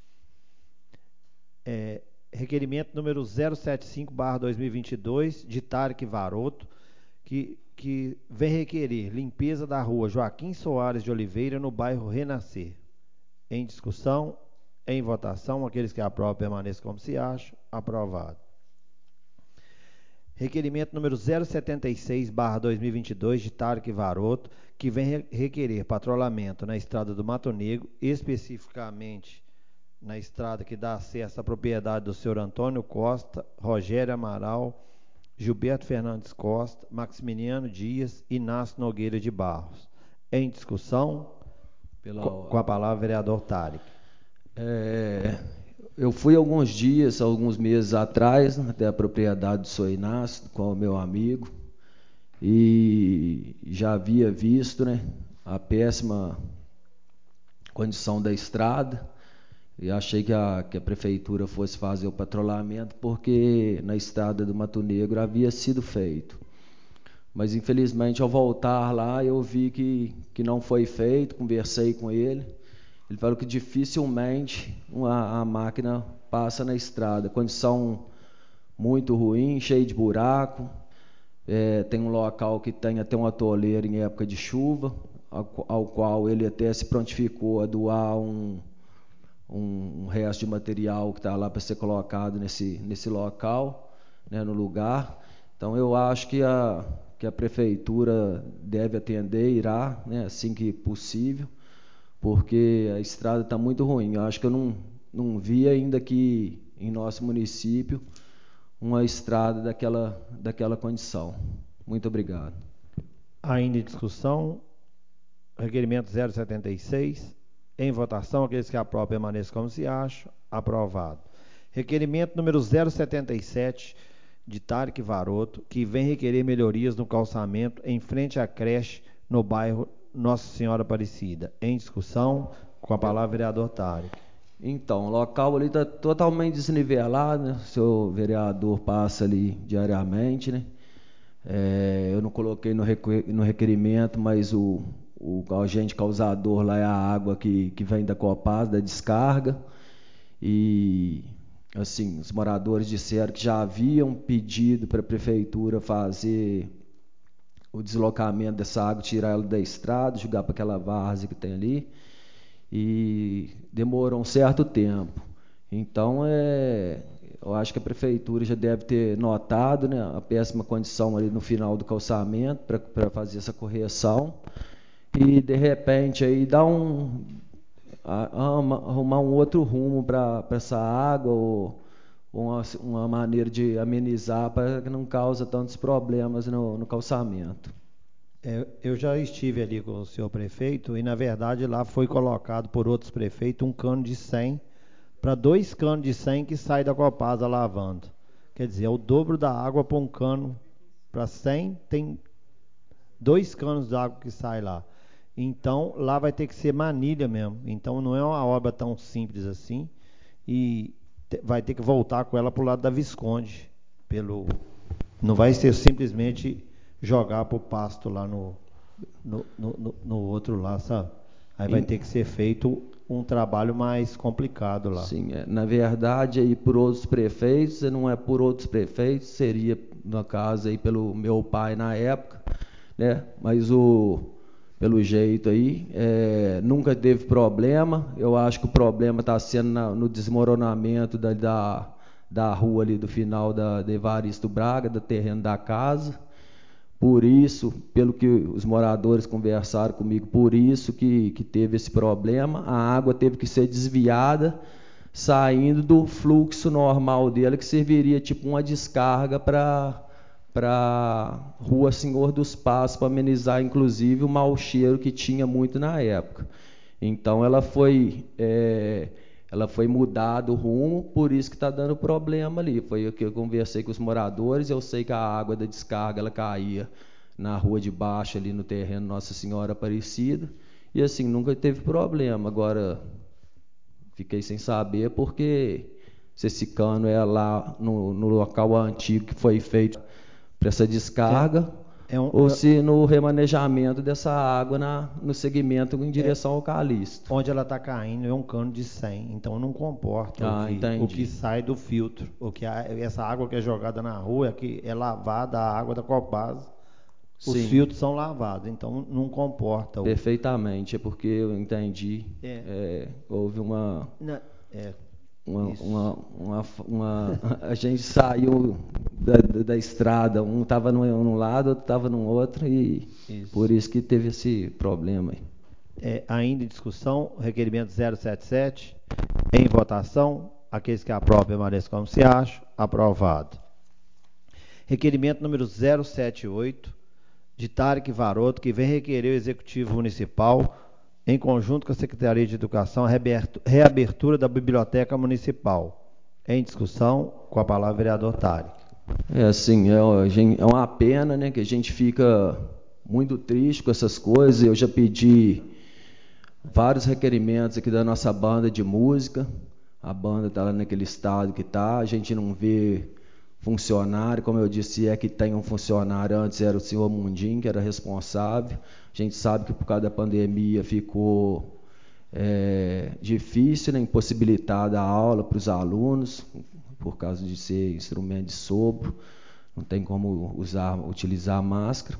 [SPEAKER 1] É, requerimento número zero setenta e cinco barra dois mil e vinte e dois, de Tarek Varoto, que, que vem requerer limpeza da rua Joaquim Soares de Oliveira, no bairro Renascer. Em discussão, em votação, aqueles que aprovam permaneçam como se acham. Aprovado. Requerimento número zero setenta e seis barra dois mil e vinte e dois de Tarek Varoto, que vem re- requerer patrulhamento na estrada do Mato Negro, especificamente na estrada que dá acesso à propriedade do senhor Antônio Costa, Rogério Amaral, Gilberto Fernandes Costa, Maximiliano Dias e Inácio Nogueira de Barros. Em discussão,
[SPEAKER 3] Pela...
[SPEAKER 1] co- com a palavra, vereador Tarek.
[SPEAKER 3] É, eu fui alguns dias, alguns meses atrás, até a propriedade do senhor Inácio, com o meu amigo, e já havia visto, né, a péssima condição da estrada, e achei que a, que a prefeitura fosse fazer o patrulhamento, porque na estrada do Mato Negro havia sido feito. Mas, infelizmente, ao voltar lá, eu vi que, que não foi feito, conversei com ele. Ele falou que dificilmente uma, a máquina passa na estrada. Condição muito ruim, cheia de buraco. É, tem um local que tem até uma atoleira em época de chuva, ao, ao qual ele até se prontificou a doar um, um, um resto de material que está lá para ser colocado nesse, nesse local, né, no lugar. Então, eu acho que a, que a prefeitura deve atender, irá, né, assim que possível, porque a estrada está muito ruim. Eu acho que eu não, não vi ainda aqui em nosso município uma estrada daquela, daquela condição. Muito obrigado.
[SPEAKER 1] Ainda em discussão, requerimento zero setenta e seis. Em votação, aqueles que aprovam permaneçam como se acham. Aprovado. Requerimento número zero setenta e sete, de Tarek Varoto, que vem requerer melhorias no calçamento em frente à creche no bairro Nossa Senhora Aparecida. Em discussão, com a palavra, vereador Tarek.
[SPEAKER 3] Então, o local ali está totalmente desnivelado, né? O senhor vereador passa ali diariamente, né? É, eu não coloquei no, requer, no requerimento, mas o, o agente causador lá é a água que, que vem da Copasa, da descarga. E, assim, os moradores disseram que já haviam pedido para a prefeitura fazer o deslocamento dessa água, tirar ela da estrada, jogar para aquela várzea que tem ali. E demorou um certo tempo. Então, é, eu acho que a prefeitura já deve ter notado, né, a péssima condição ali no final do calçamento para fazer essa correção. E, de repente, aí dá um, arrumar um outro rumo para essa água, ou uma, uma maneira de amenizar para que não cause tantos problemas no, no calçamento.
[SPEAKER 1] É, eu já estive ali com o senhor prefeito e, na verdade, lá foi colocado por outros prefeitos um cano de cem para dois canos de cem que sai da Copasa lavando. Quer dizer, é o dobro da água para um cano para cem, tem dois canos d'água que sai lá. Então, lá vai ter que ser manilha mesmo. Então, não é uma obra tão simples assim. E te, vai ter que voltar com ela para o lado da Visconde. Pelo, não vai ser simplesmente jogar para o pasto lá no, no, no, no outro lá, sabe? Aí vai ter que ser feito um trabalho mais complicado lá.
[SPEAKER 3] Sim, é, na verdade, aí por outros prefeitos, não é por outros prefeitos, seria, no caso, aí pelo meu pai na época, né? Mas o, pelo jeito aí, é, nunca teve problema. Eu acho que o problema está sendo na, no desmoronamento da, da, da rua ali do final da, da Evaristo Braga, do terreno da casa. Por isso, pelo que os moradores conversaram comigo, por isso que, que teve esse problema, a água teve que ser desviada, saindo do fluxo normal dela, que serviria tipo uma descarga para para Rua Senhor dos Passos, para amenizar, inclusive, o mau cheiro que tinha muito na época. Então, ela foi... É, ela foi mudada o rumo, por isso que está dando problema ali. Foi o que eu conversei com os moradores, eu sei que a água da descarga ela caía na rua de baixo, ali no terreno Nossa Senhora Aparecida, e assim, nunca teve problema. Agora, fiquei sem saber porque se esse cano é lá no, no local antigo que foi feito para essa descarga... É um, ou se no remanejamento dessa água na, no segmento em direção é, ao Calixto.
[SPEAKER 1] Onde ela está caindo é um cano de cem, então não comporta ah, o, que, o que sai do filtro. O que a, essa água que é jogada na rua é, que é lavada, a água da Copasa, os Sim. filtros são lavados, então não comporta.
[SPEAKER 3] Perfeitamente, o... é porque eu entendi, é. É, houve uma...
[SPEAKER 1] Não, é.
[SPEAKER 3] uma, uma, uma, uma, a gente saiu da, da, da estrada, um estava num lado, outro estava no outro, e isso. Por isso que teve esse problema aí.
[SPEAKER 1] É, ainda em discussão, requerimento zero sete sete, em votação, aqueles que aprovam permaneçam como se acham, aprovado. Requerimento número zero sete oito, de Tarek Varoto, que vem requerer o Executivo Municipal, em conjunto com a Secretaria de Educação, a reabertura da Biblioteca Municipal. Em discussão, com a palavra o vereador Tarek.
[SPEAKER 3] É assim, é, é uma pena, né, que a gente fica muito triste com essas coisas. Eu já pedi vários requerimentos aqui da nossa banda de música. A banda está lá naquele estado que está, a gente não vê funcionário, como eu disse, é que tem um funcionário, antes era o senhor Mundim, que era responsável. A gente sabe que por causa da pandemia ficou é, difícil, né, impossibilitada a aula para os alunos, por causa de ser instrumento de sopro, não tem como usar, utilizar máscara.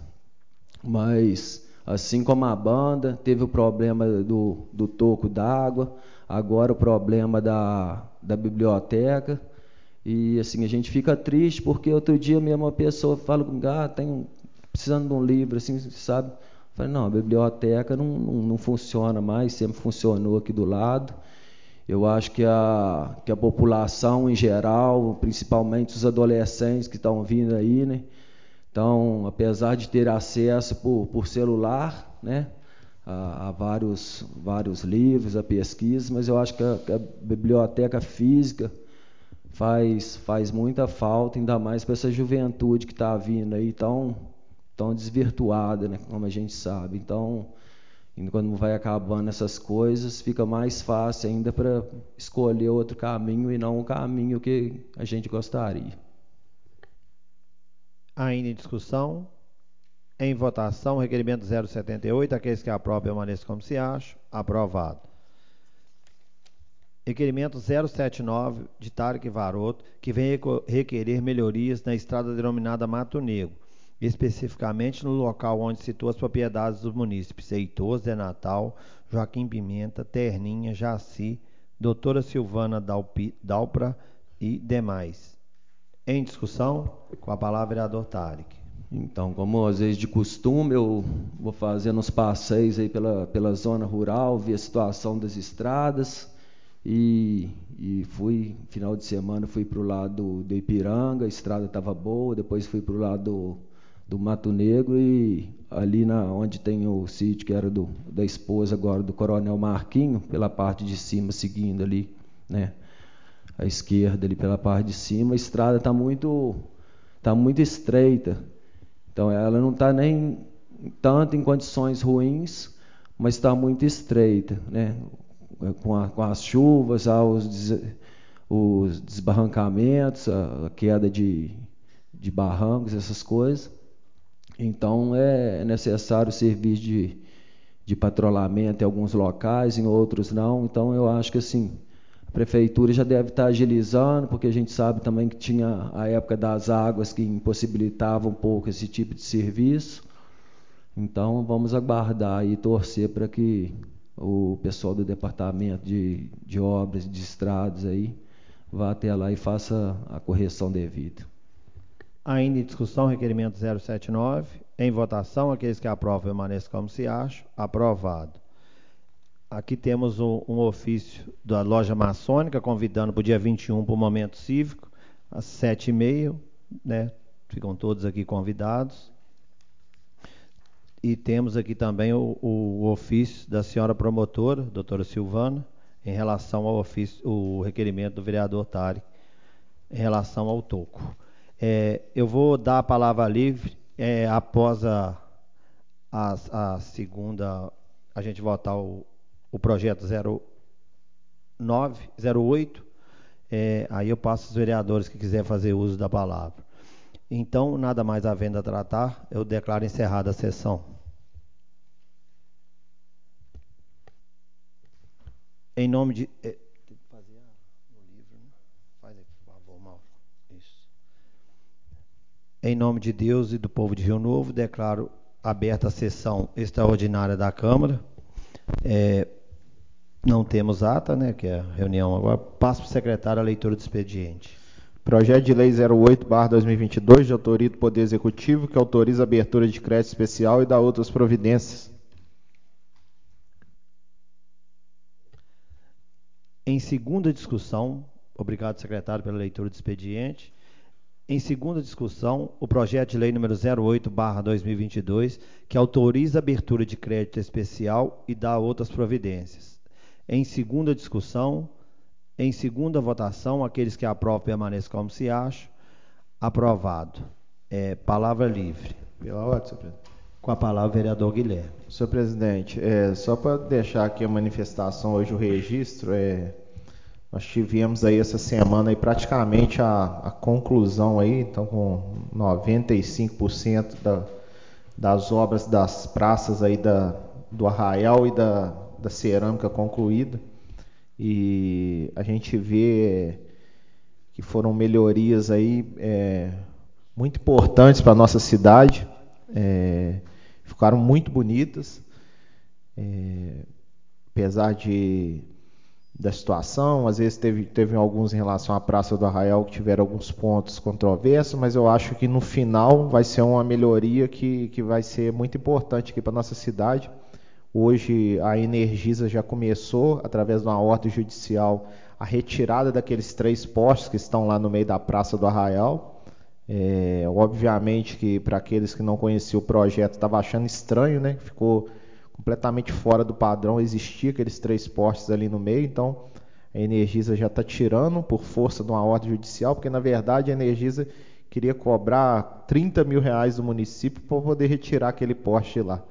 [SPEAKER 3] Mas, assim como a banda, teve o problema do, do toco d'água, agora o problema da, da biblioteca. E assim, a gente fica triste, porque outro dia mesmo uma pessoa fala comigo, ah, tem, precisando de um livro, assim, sabe? Eu falei, não, a biblioteca não, não, não funciona mais, sempre funcionou aqui do lado. Eu acho que a, que a população em geral, principalmente os adolescentes que estão vindo aí, né? Então, apesar de ter acesso por, por celular, né, a, a vários, vários livros, a pesquisa, mas eu acho que a, que a biblioteca física faz, faz muita falta, ainda mais para essa juventude que está vindo aí tão, tão desvirtuada, né, como a gente sabe. Então, quando vai acabando essas coisas, fica mais fácil ainda para escolher outro caminho e não o caminho que a gente gostaria.
[SPEAKER 1] Ainda em discussão, em votação, requerimento zero setenta e oito, aqueles que aprovam permaneçam como se acham, aprovado. Requerimento zero setenta e nove, de Tarek Varoto, que vem requerer melhorias na estrada denominada Mato Negro, especificamente no local onde situa as propriedades dos munícipes Heitor, Zé Natal, Joaquim Pimenta, Terninha, Jaci, Doutora Silvana Dalpi, Dalpra e demais. Em discussão, com a palavra o vereador Tarek.
[SPEAKER 3] Então, como às vezes de costume, eu vou fazendo uns passeios aí pela, pela zona rural, ver a situação das estradas, e, e fui, final de semana, fui para o lado do Ipiranga, a estrada estava boa, depois fui para o lado do, do Mato Negro, e ali na, onde tem o sítio que era do, da esposa agora, do Coronel Marquinho, pela parte de cima, seguindo ali, né, à esquerda ali pela parte de cima, a estrada está muito, tá muito estreita. Então ela não está nem tanto em condições ruins, mas está muito estreita, né? Com, a, com as chuvas, os, des, os desbarrancamentos, a, a queda de, de barrancos, essas coisas. Então é necessário serviço de, de patrulhamento em alguns locais, em outros não. Então eu acho que assim, a prefeitura já deve estar agilizando, porque a gente sabe também que tinha a época das águas que impossibilitava um pouco esse tipo de serviço. Então vamos aguardar e torcer para que o pessoal do departamento de, de obras e de estradas aí vá até lá e faça a correção devida.
[SPEAKER 1] Ainda em discussão, requerimento zero setenta e nove. Em votação, aqueles que aprovam permaneçam como se acham. Aprovado. Aqui temos um, um ofício da loja maçônica, convidando para o dia vinte e um para o momento cívico, às sete e meia, né? Ficam todos aqui convidados. E temos aqui também o, o ofício da senhora promotora, doutora Silvana, em relação ao ofício, o requerimento do vereador Tarek, em relação ao toco. É, eu vou dar a palavra livre é, após a, a, a segunda, a gente votar o o projeto zero nove, zero oito, é, aí eu passo aos vereadores que quiserem fazer uso da palavra. Então, nada mais havendo a tratar, eu declaro encerrada a sessão. Em nome de... É, tem que fazer no livro, né? Faz aí, por favor, Mauro. Isso. Em nome de Deus e do povo de Rio Novo, declaro aberta a sessão extraordinária da Câmara. É, Não temos ata, né, que é a reunião agora. Passo para o secretário a leitura do expediente.
[SPEAKER 2] Projeto de Lei zero oito barra dois mil e vinte e dois, de autoria do Poder Executivo, que autoriza a abertura de crédito especial e dá outras providências.
[SPEAKER 1] Em segunda discussão, obrigado, secretário, pela leitura do expediente. Em segunda discussão, o projeto de lei número zero oito barra dois mil e vinte e dois, que autoriza a abertura de crédito especial e dá outras providências. Em segunda discussão, em segunda votação, aqueles que aprovam permaneçam como se acham. Aprovado. É, palavra livre.
[SPEAKER 2] Pela ordem, senhor presidente.
[SPEAKER 1] Com a palavra, o vereador Guilherme.
[SPEAKER 2] Senhor presidente, é, só para deixar aqui a manifestação, hoje o registro, é, nós tivemos aí essa semana aí praticamente a, a conclusão aí, então com noventa e cinco por cento da, das obras das praças aí da, do Arraial e da, da cerâmica concluída. E a gente vê que foram melhorias aí é, muito importantes para a nossa cidade, é, ficaram muito bonitas, é, apesar de, da situação, às vezes teve, teve alguns em relação à Praça do Arraial que tiveram alguns pontos controversos, mas eu acho que no final vai ser uma melhoria que, que vai ser muito importante aqui para a nossa cidade. Hoje a Energisa já começou, através de uma ordem judicial, a retirada daqueles três postes que estão lá no meio da Praça do Arraial. É, obviamente que para aqueles que não conheciam o projeto estava achando estranho, né? Ficou completamente fora do padrão existir aqueles três postes ali no meio. Então a Energisa já está tirando por força de uma ordem judicial, porque na verdade a Energisa queria cobrar trinta mil reais do município para poder retirar aquele poste lá.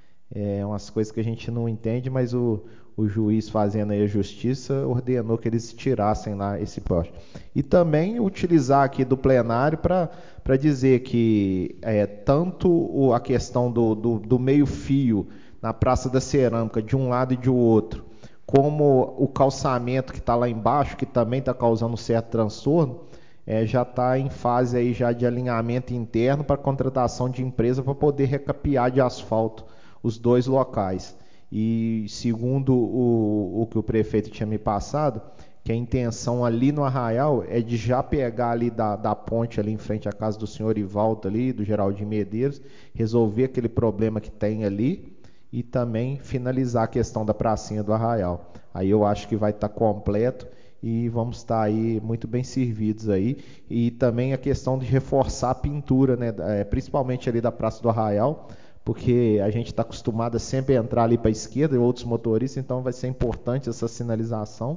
[SPEAKER 2] É umas coisas que a gente não entende, mas o, o juiz, fazendo aí a justiça, ordenou que eles tirassem lá esse poste. E também utilizar aqui do plenário para dizer que é, tanto o, a questão do, do, do meio-fio na Praça da Cerâmica, de um lado e de outro, como o calçamento que está lá embaixo, que também está causando um certo transtorno, é, já está em fase aí já de alinhamento interno para contratação de empresa para poder recapear de asfalto os dois locais. E segundo o, o que o prefeito tinha me passado, que a intenção ali no Arraial é de já pegar ali da, da ponte ali em frente à casa do senhor Ivaldo ali, do Geraldinho Medeiros, resolver aquele problema que tem ali e também finalizar a questão da pracinha do Arraial. Aí eu acho que vai estar completo e vamos estar aí muito bem servidos aí. E também a questão de reforçar a pintura, né, é, principalmente ali da Praça do Arraial, porque a gente está acostumado a sempre entrar ali para a esquerda e outros motoristas, então vai ser importante essa sinalização.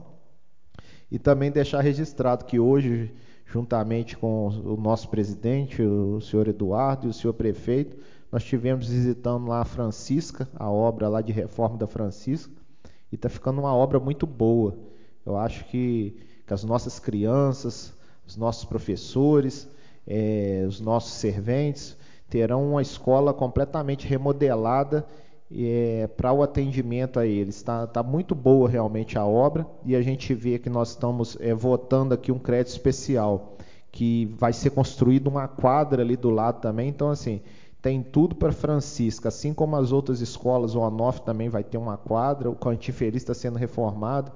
[SPEAKER 2] E também deixar registrado que hoje, juntamente com o nosso presidente, o senhor Eduardo e o senhor prefeito, nós estivemos visitando lá a Francisca, a obra lá de reforma da Francisca, e está ficando uma obra muito boa. Eu acho que, que as nossas crianças, os nossos professores, é, os nossos serventes terão uma escola completamente remodelada é, para o atendimento a eles. Está tá muito boa realmente a obra e a gente vê que nós estamos é, votando aqui um crédito especial, que vai ser construída uma quadra ali do lado também. Então, assim, tem tudo para Francisca, assim como as outras escolas, o Onofre também vai ter uma quadra, o Cantinho Feliz está sendo reformado,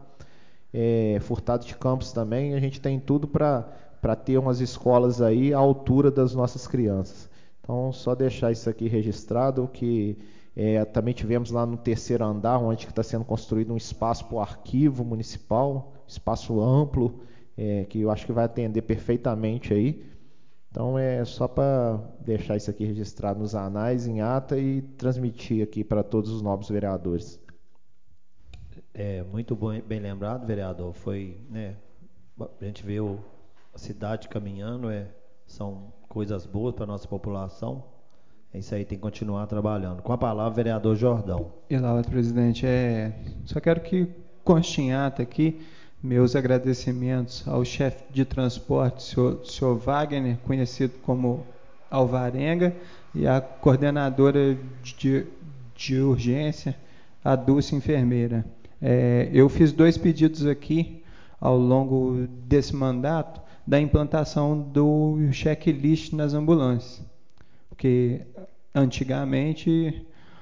[SPEAKER 2] é, Furtado de Campos também, a gente tem tudo para para ter umas escolas aí à altura das nossas crianças. Então, só deixar isso aqui registrado, que é, também tivemos lá no terceiro andar, onde está sendo construído um espaço para o arquivo municipal, espaço amplo, é, que eu acho que vai atender perfeitamente aí. Então, é só para deixar isso aqui registrado nos anais, em ata, e transmitir aqui para todos os nobres vereadores.
[SPEAKER 1] É, muito bom, bem lembrado, vereador. Foi, né, a gente vê o, a cidade caminhando, é, são coisas boas para a nossa população. É isso aí, tem que continuar trabalhando. Com a palavra, vereador Jordão.
[SPEAKER 4] Olá, presidente. É, só quero que conste em ata aqui meus agradecimentos ao chefe de transporte, senhor, senhor Wagner, conhecido como Alvarenga, e à coordenadora de, de urgência, a Dulce Enfermeira. É, eu fiz dois pedidos aqui ao longo desse mandato da implantação do checklist nas ambulâncias, porque antigamente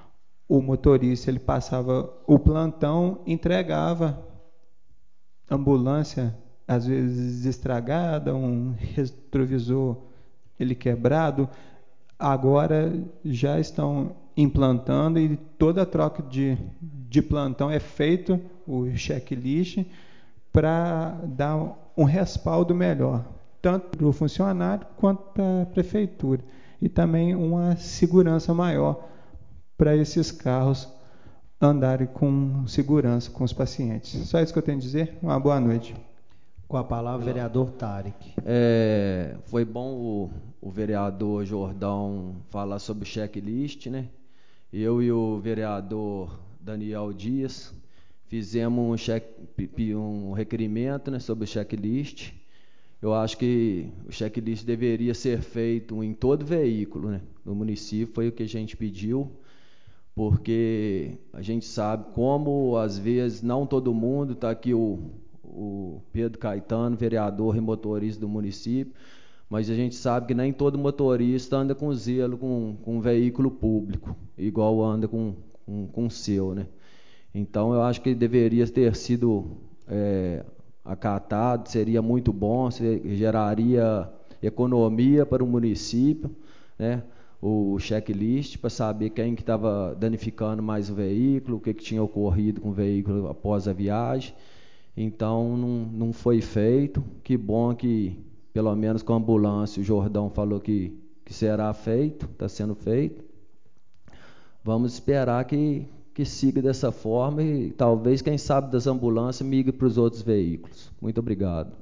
[SPEAKER 4] o motorista ele passava o plantão, entregava ambulância, às vezes estragada, um retrovisor ele quebrado. Agora já estão implantando e toda a troca de, de plantão é feito o checklist para dar um respaldo melhor, tanto para o funcionário quanto para a prefeitura. E também uma segurança maior para esses carros andarem com segurança com os pacientes. Só isso que eu tenho a dizer. Uma boa noite.
[SPEAKER 1] Com a palavra, vereador Tarek.
[SPEAKER 3] É, foi bom o, o vereador Jordão falar sobre o checklist, né? Eu e o vereador Daniel Dias fizemos um, check, um requerimento, né, sobre o checklist. Eu acho que o checklist deveria ser feito em todo veículo, né, no município, foi o que a gente pediu, porque a gente sabe como, às vezes, não todo mundo, está aqui o, o Pedro Caetano, vereador e motorista do município, mas a gente sabe que nem todo motorista anda com zelo com, com um veículo público, igual anda com, com, com o seu, né? Então, eu acho que deveria ter sido é, acatado, seria muito bom, geraria economia para o município, né? O checklist para saber quem que estava danificando mais o veículo, o que, que tinha ocorrido com o veículo após a viagem. Então, não, não foi feito. Que bom que, pelo menos com a ambulância, o Jordão falou que, que será feito, está sendo feito. Vamos esperar que, que siga dessa forma e talvez, quem sabe, das ambulâncias migre para os outros veículos. Muito obrigado.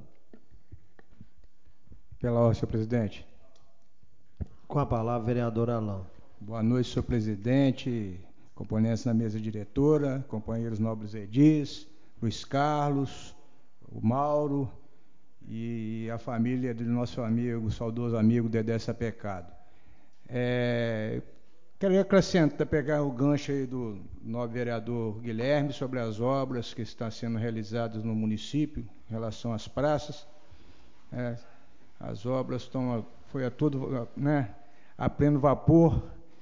[SPEAKER 8] Pela ordem, senhor presidente.
[SPEAKER 1] Com a palavra, vereador Alain.
[SPEAKER 8] Boa noite, senhor presidente, componentes na mesa diretora, companheiros nobres Edis, Luiz Carlos, o Mauro e a família do nosso amigo, saudoso amigo Dedé Sapecado. É, quero acrescentar, pegar o gancho aí do nobre vereador Guilherme sobre as obras que estão sendo realizadas no município em relação às praças. É, as obras estão, foi a todo, né, a pleno vapor.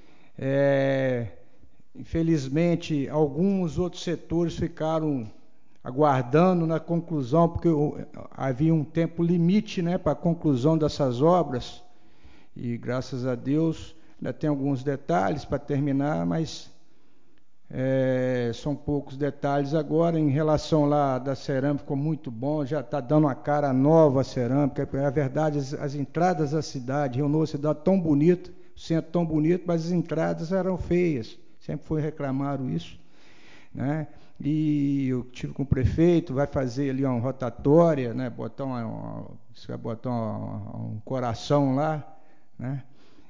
[SPEAKER 8] É, infelizmente, alguns outros setores ficaram aguardando na conclusão, porque havia um tempo limite, né, para a conclusão dessas obras, e graças a Deus ainda tem alguns detalhes para terminar, mas é, são poucos detalhes agora. Em relação lá da cerâmica, ficou muito bom, já está dando uma cara nova a cerâmica. É verdade, as, as entradas da cidade, Rio Novo, cidade tão bonita, o centro tão bonito, mas as entradas eram feias, sempre foi reclamaram isso, né? E eu tive com o prefeito, vai fazer ali uma rotatória, né, botar, uma, uma, vai botar uma, um coração lá, né,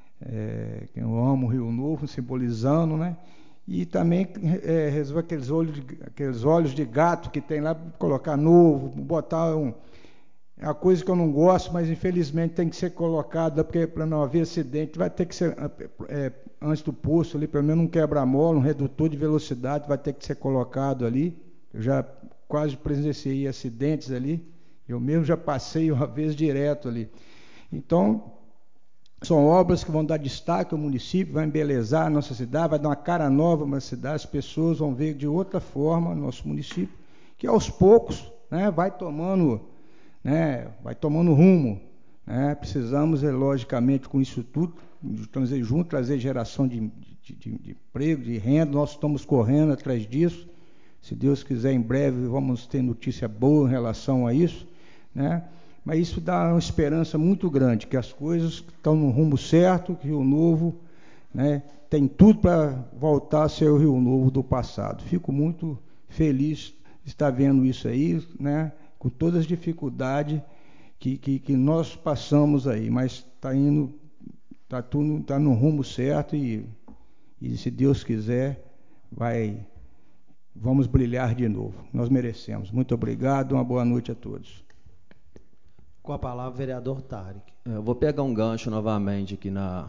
[SPEAKER 8] é, que eu amo o Rio Novo, simbolizando, né, e também é, resolver aqueles olhos, de, aqueles olhos de gato que tem lá, colocar novo, botar um... É uma coisa que eu não gosto, mas infelizmente tem que ser colocada, porque para não haver acidente, vai ter que ser, é, antes do posto ali, pelo menos um quebra-mola, um redutor de velocidade, vai ter que ser colocado ali. Eu já quase presenciei acidentes ali, eu mesmo já passei uma vez direto ali. Então, são obras que vão dar destaque ao município, vai embelezar a nossa cidade, vai dar uma cara nova na cidade, as pessoas vão ver de outra forma nosso município, que aos poucos, né, vai tomando... Né, vai tomando rumo, né? Precisamos, é, logicamente, com isso tudo, trazer junto, trazer geração de, de, de, de emprego, de renda. Nós estamos correndo atrás disso. Se Deus quiser, em breve vamos ter notícia boa em relação a isso, né? Mas isso dá uma esperança muito grande, que as coisas estão no rumo certo, que Rio Novo, né, tem tudo para voltar a ser o Rio Novo do passado. Fico muito feliz de estar vendo isso aí, né? Com todas as dificuldades que, que, que nós passamos aí, mas está indo, está tudo, está no rumo certo e, e se Deus quiser, vai, vamos brilhar de novo. Nós merecemos. Muito obrigado, uma boa noite a todos.
[SPEAKER 1] Com a palavra, vereador Tarek.
[SPEAKER 3] Eu vou pegar um gancho novamente aqui na,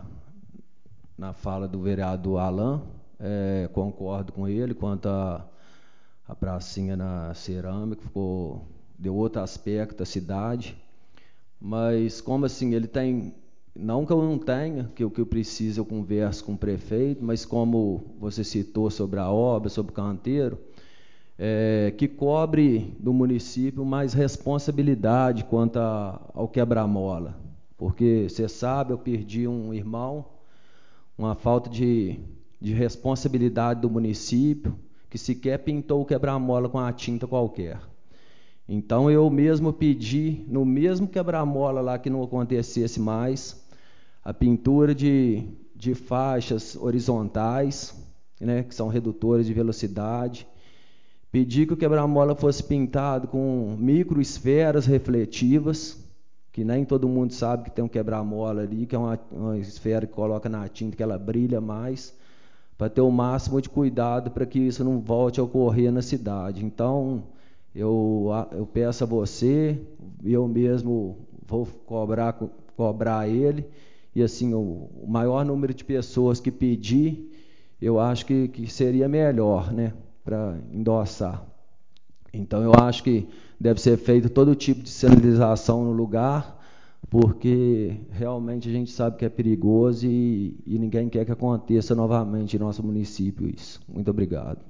[SPEAKER 3] na fala do vereador Alain. É, concordo com ele quanto a, a pracinha na cerâmica, ficou... deu outro aspecto à cidade, mas como assim, ele tem não que eu não tenha, que o que eu preciso eu converso com o prefeito, mas como você citou sobre a obra, sobre o canteiro, é, que cobre do município mais responsabilidade quanto a, ao quebra-mola. Porque, você sabe, eu perdi um irmão, uma falta de, de responsabilidade do município, que sequer pintou o quebra-mola com a tinta qualquer. Então, eu mesmo pedi, no mesmo quebra-mola lá, que não acontecesse mais, a pintura de, de faixas horizontais, né, que são redutores de velocidade. Pedi que o quebra-mola fosse pintado com microesferas refletivas, que nem todo mundo sabe que tem um quebra-mola ali, que é uma, uma esfera que coloca na tinta que ela brilha mais, para ter o máximo de cuidado para que isso não volte a ocorrer na cidade. Então, eu, eu peço a você, eu mesmo vou cobrar, cobrar ele, e assim, o, o maior número de pessoas que pedir, eu acho que, que seria melhor, né, para endossar. Então, eu acho que deve ser feito todo tipo de sinalização no lugar, porque realmente a gente sabe que é perigoso e, e ninguém quer que aconteça novamente em nosso município isso. Muito obrigado.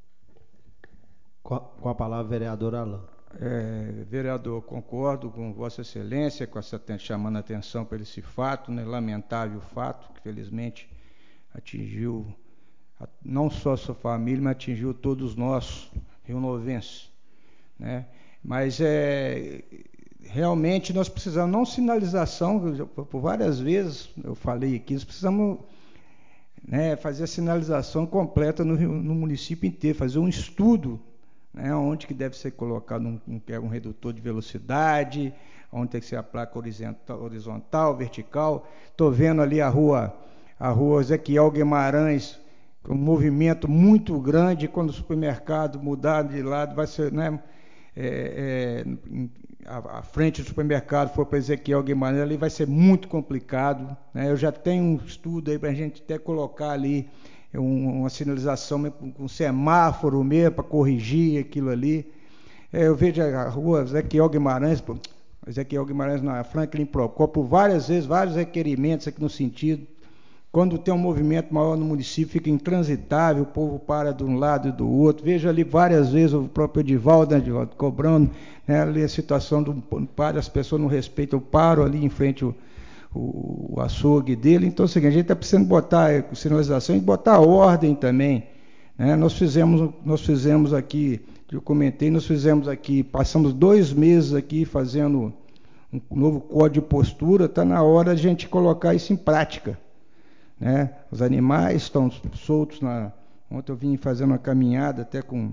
[SPEAKER 1] Com a, com a palavra, vereador Alain.
[SPEAKER 8] É, vereador, concordo com Vossa Excelência, com essa, chamando a atenção para esse fato, né, lamentável fato, que felizmente atingiu a, não só a sua família, mas atingiu todos nós, rionovenses, né? Mas é, realmente nós precisamos, não sinalização, por várias vezes eu falei aqui, nós precisamos, né, fazer a sinalização completa no, no município inteiro, fazer um estudo, né, onde que deve ser colocado um, um, um redutor de velocidade, onde tem que ser a placa horizontal, horizontal vertical. Estou vendo ali a rua, a rua Ezequiel Guimarães, com um movimento muito grande. Quando o supermercado mudar de lado, vai ser, né, é, é, a, a frente do supermercado for para Ezequiel Guimarães, ali vai ser muito complicado, né? Eu já tenho um estudo aí para a gente até colocar ali Um, uma sinalização com um semáforo mesmo para corrigir aquilo ali. É, eu vejo a rua Ezequiel Guimarães, pô, Ezequiel Guimarães na Franklin Procópio, várias vezes, vários requerimentos aqui no sentido. Quando tem um movimento maior no município, fica intransitável, o povo para de um lado e do outro. Vejo ali várias vezes o próprio Edivaldo, né, Edivaldo cobrando, né, ali a situação do paro, as pessoas não respeitam, eu paro ali em frente ao o, o açougue dele. Então, é o seguinte, a gente está precisando botar sinalização e botar ordem também, né? Nós fizemos, nós fizemos aqui, eu comentei, nós fizemos aqui, passamos dois meses aqui fazendo um novo código de postura, está na hora de a gente colocar isso em prática, né? Os animais estão soltos. Na, ontem eu vim fazendo uma caminhada até com,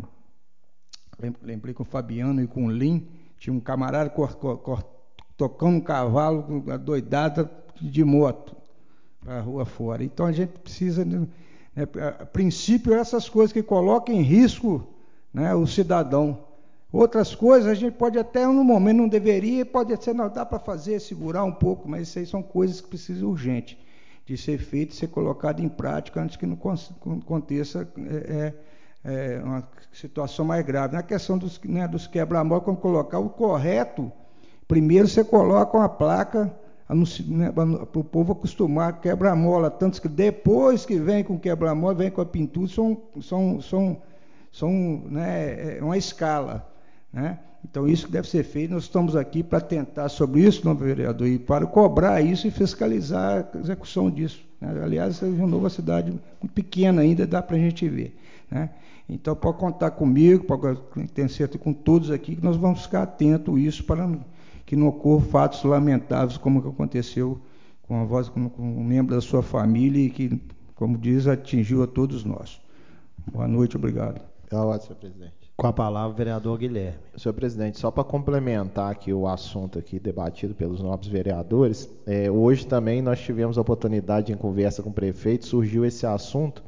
[SPEAKER 8] lembrei com o Fabiano e com o Lim, tinha um camarada cor, cor, cor, tocando um cavalo doidada de moto para a rua fora. Então a gente precisa, né, a princípio, essas coisas que colocam em risco, né, o cidadão. Outras coisas a gente pode até no momento não deveria, pode ser, não dá para fazer, segurar um pouco, mas isso aí são coisas que precisam urgente de ser feito, ser colocado em prática antes que não aconteça é, é, uma situação mais grave. Na questão dos, né, dos quebra-mola, como colocar o correto. Primeiro você coloca uma placa, né, para o povo acostumar, quebra-mola, tantos que depois que vem com quebra-mola, vem com a pintura, são, são, são, são, né, uma escala, né? Então isso que deve ser feito, nós estamos aqui para tentar sobre isso, não, vereador, e para cobrar isso e fiscalizar a execução disso, né? Aliás, é uma nova cidade pequena ainda, dá para a gente ver, né? Então pode contar comigo, pode ter certeza com todos aqui, que nós vamos ficar atentos a isso para que não ocorram fatos lamentáveis como que aconteceu com a voz, com, com um membro da sua família e que, como diz, atingiu a todos nós. Boa noite, obrigado.
[SPEAKER 2] Boa, senhor presidente.
[SPEAKER 1] Com a palavra, vereador Guilherme.
[SPEAKER 2] Senhor presidente, só para complementar aqui o assunto aqui debatido pelos nobres vereadores, é, hoje também nós tivemos a oportunidade, em conversa com o prefeito, surgiu esse assunto,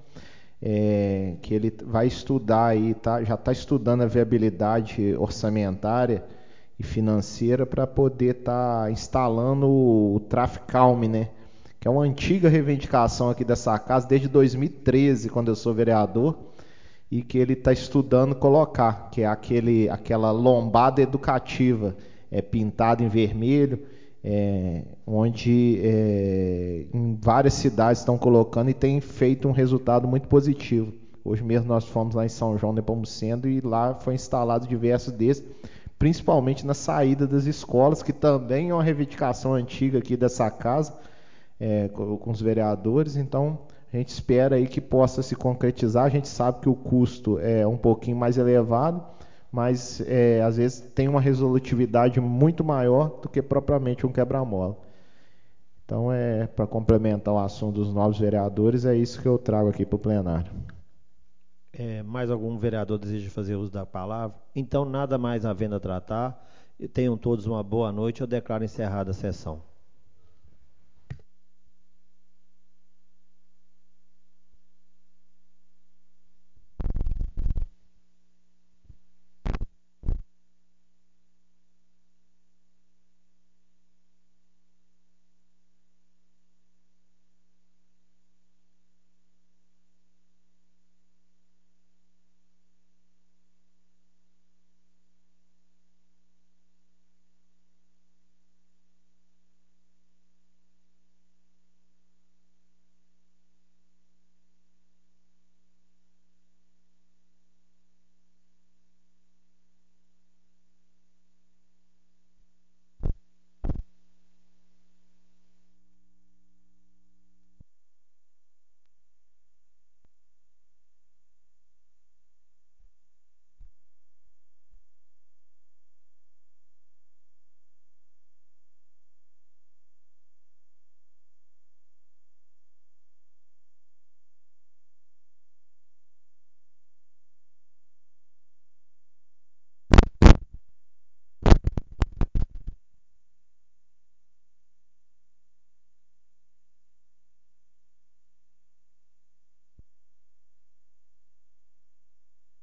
[SPEAKER 2] é, que ele vai estudar aí, tá, já está estudando a viabilidade orçamentária e financeira para poder estar tá instalando o, o Traffic Calm, né? Que é uma antiga reivindicação aqui dessa casa, desde dois mil e treze, quando eu sou vereador, e que ele está estudando colocar, que é aquele, aquela lombada educativa, é, pintada em vermelho, é, onde é, em várias cidades estão colocando e tem feito um resultado muito positivo. Hoje mesmo nós fomos lá em São João Nepomuceno e lá foi instalado diversos desses, principalmente na saída das escolas, que também é uma reivindicação antiga aqui dessa casa, é, com os vereadores. Então a gente espera aí que possa se concretizar. A gente sabe que o custo é um pouquinho mais elevado, mas é, às vezes tem uma resolutividade muito maior do que propriamente um quebra-mola. Então, é, para complementar o assunto dos novos vereadores, é isso que eu trago aqui para o plenário.
[SPEAKER 1] É, mais algum vereador deseja fazer uso da palavra? Então, nada mais havendo a tratar. Tenham todos uma boa noite. Eu declaro encerrada a sessão.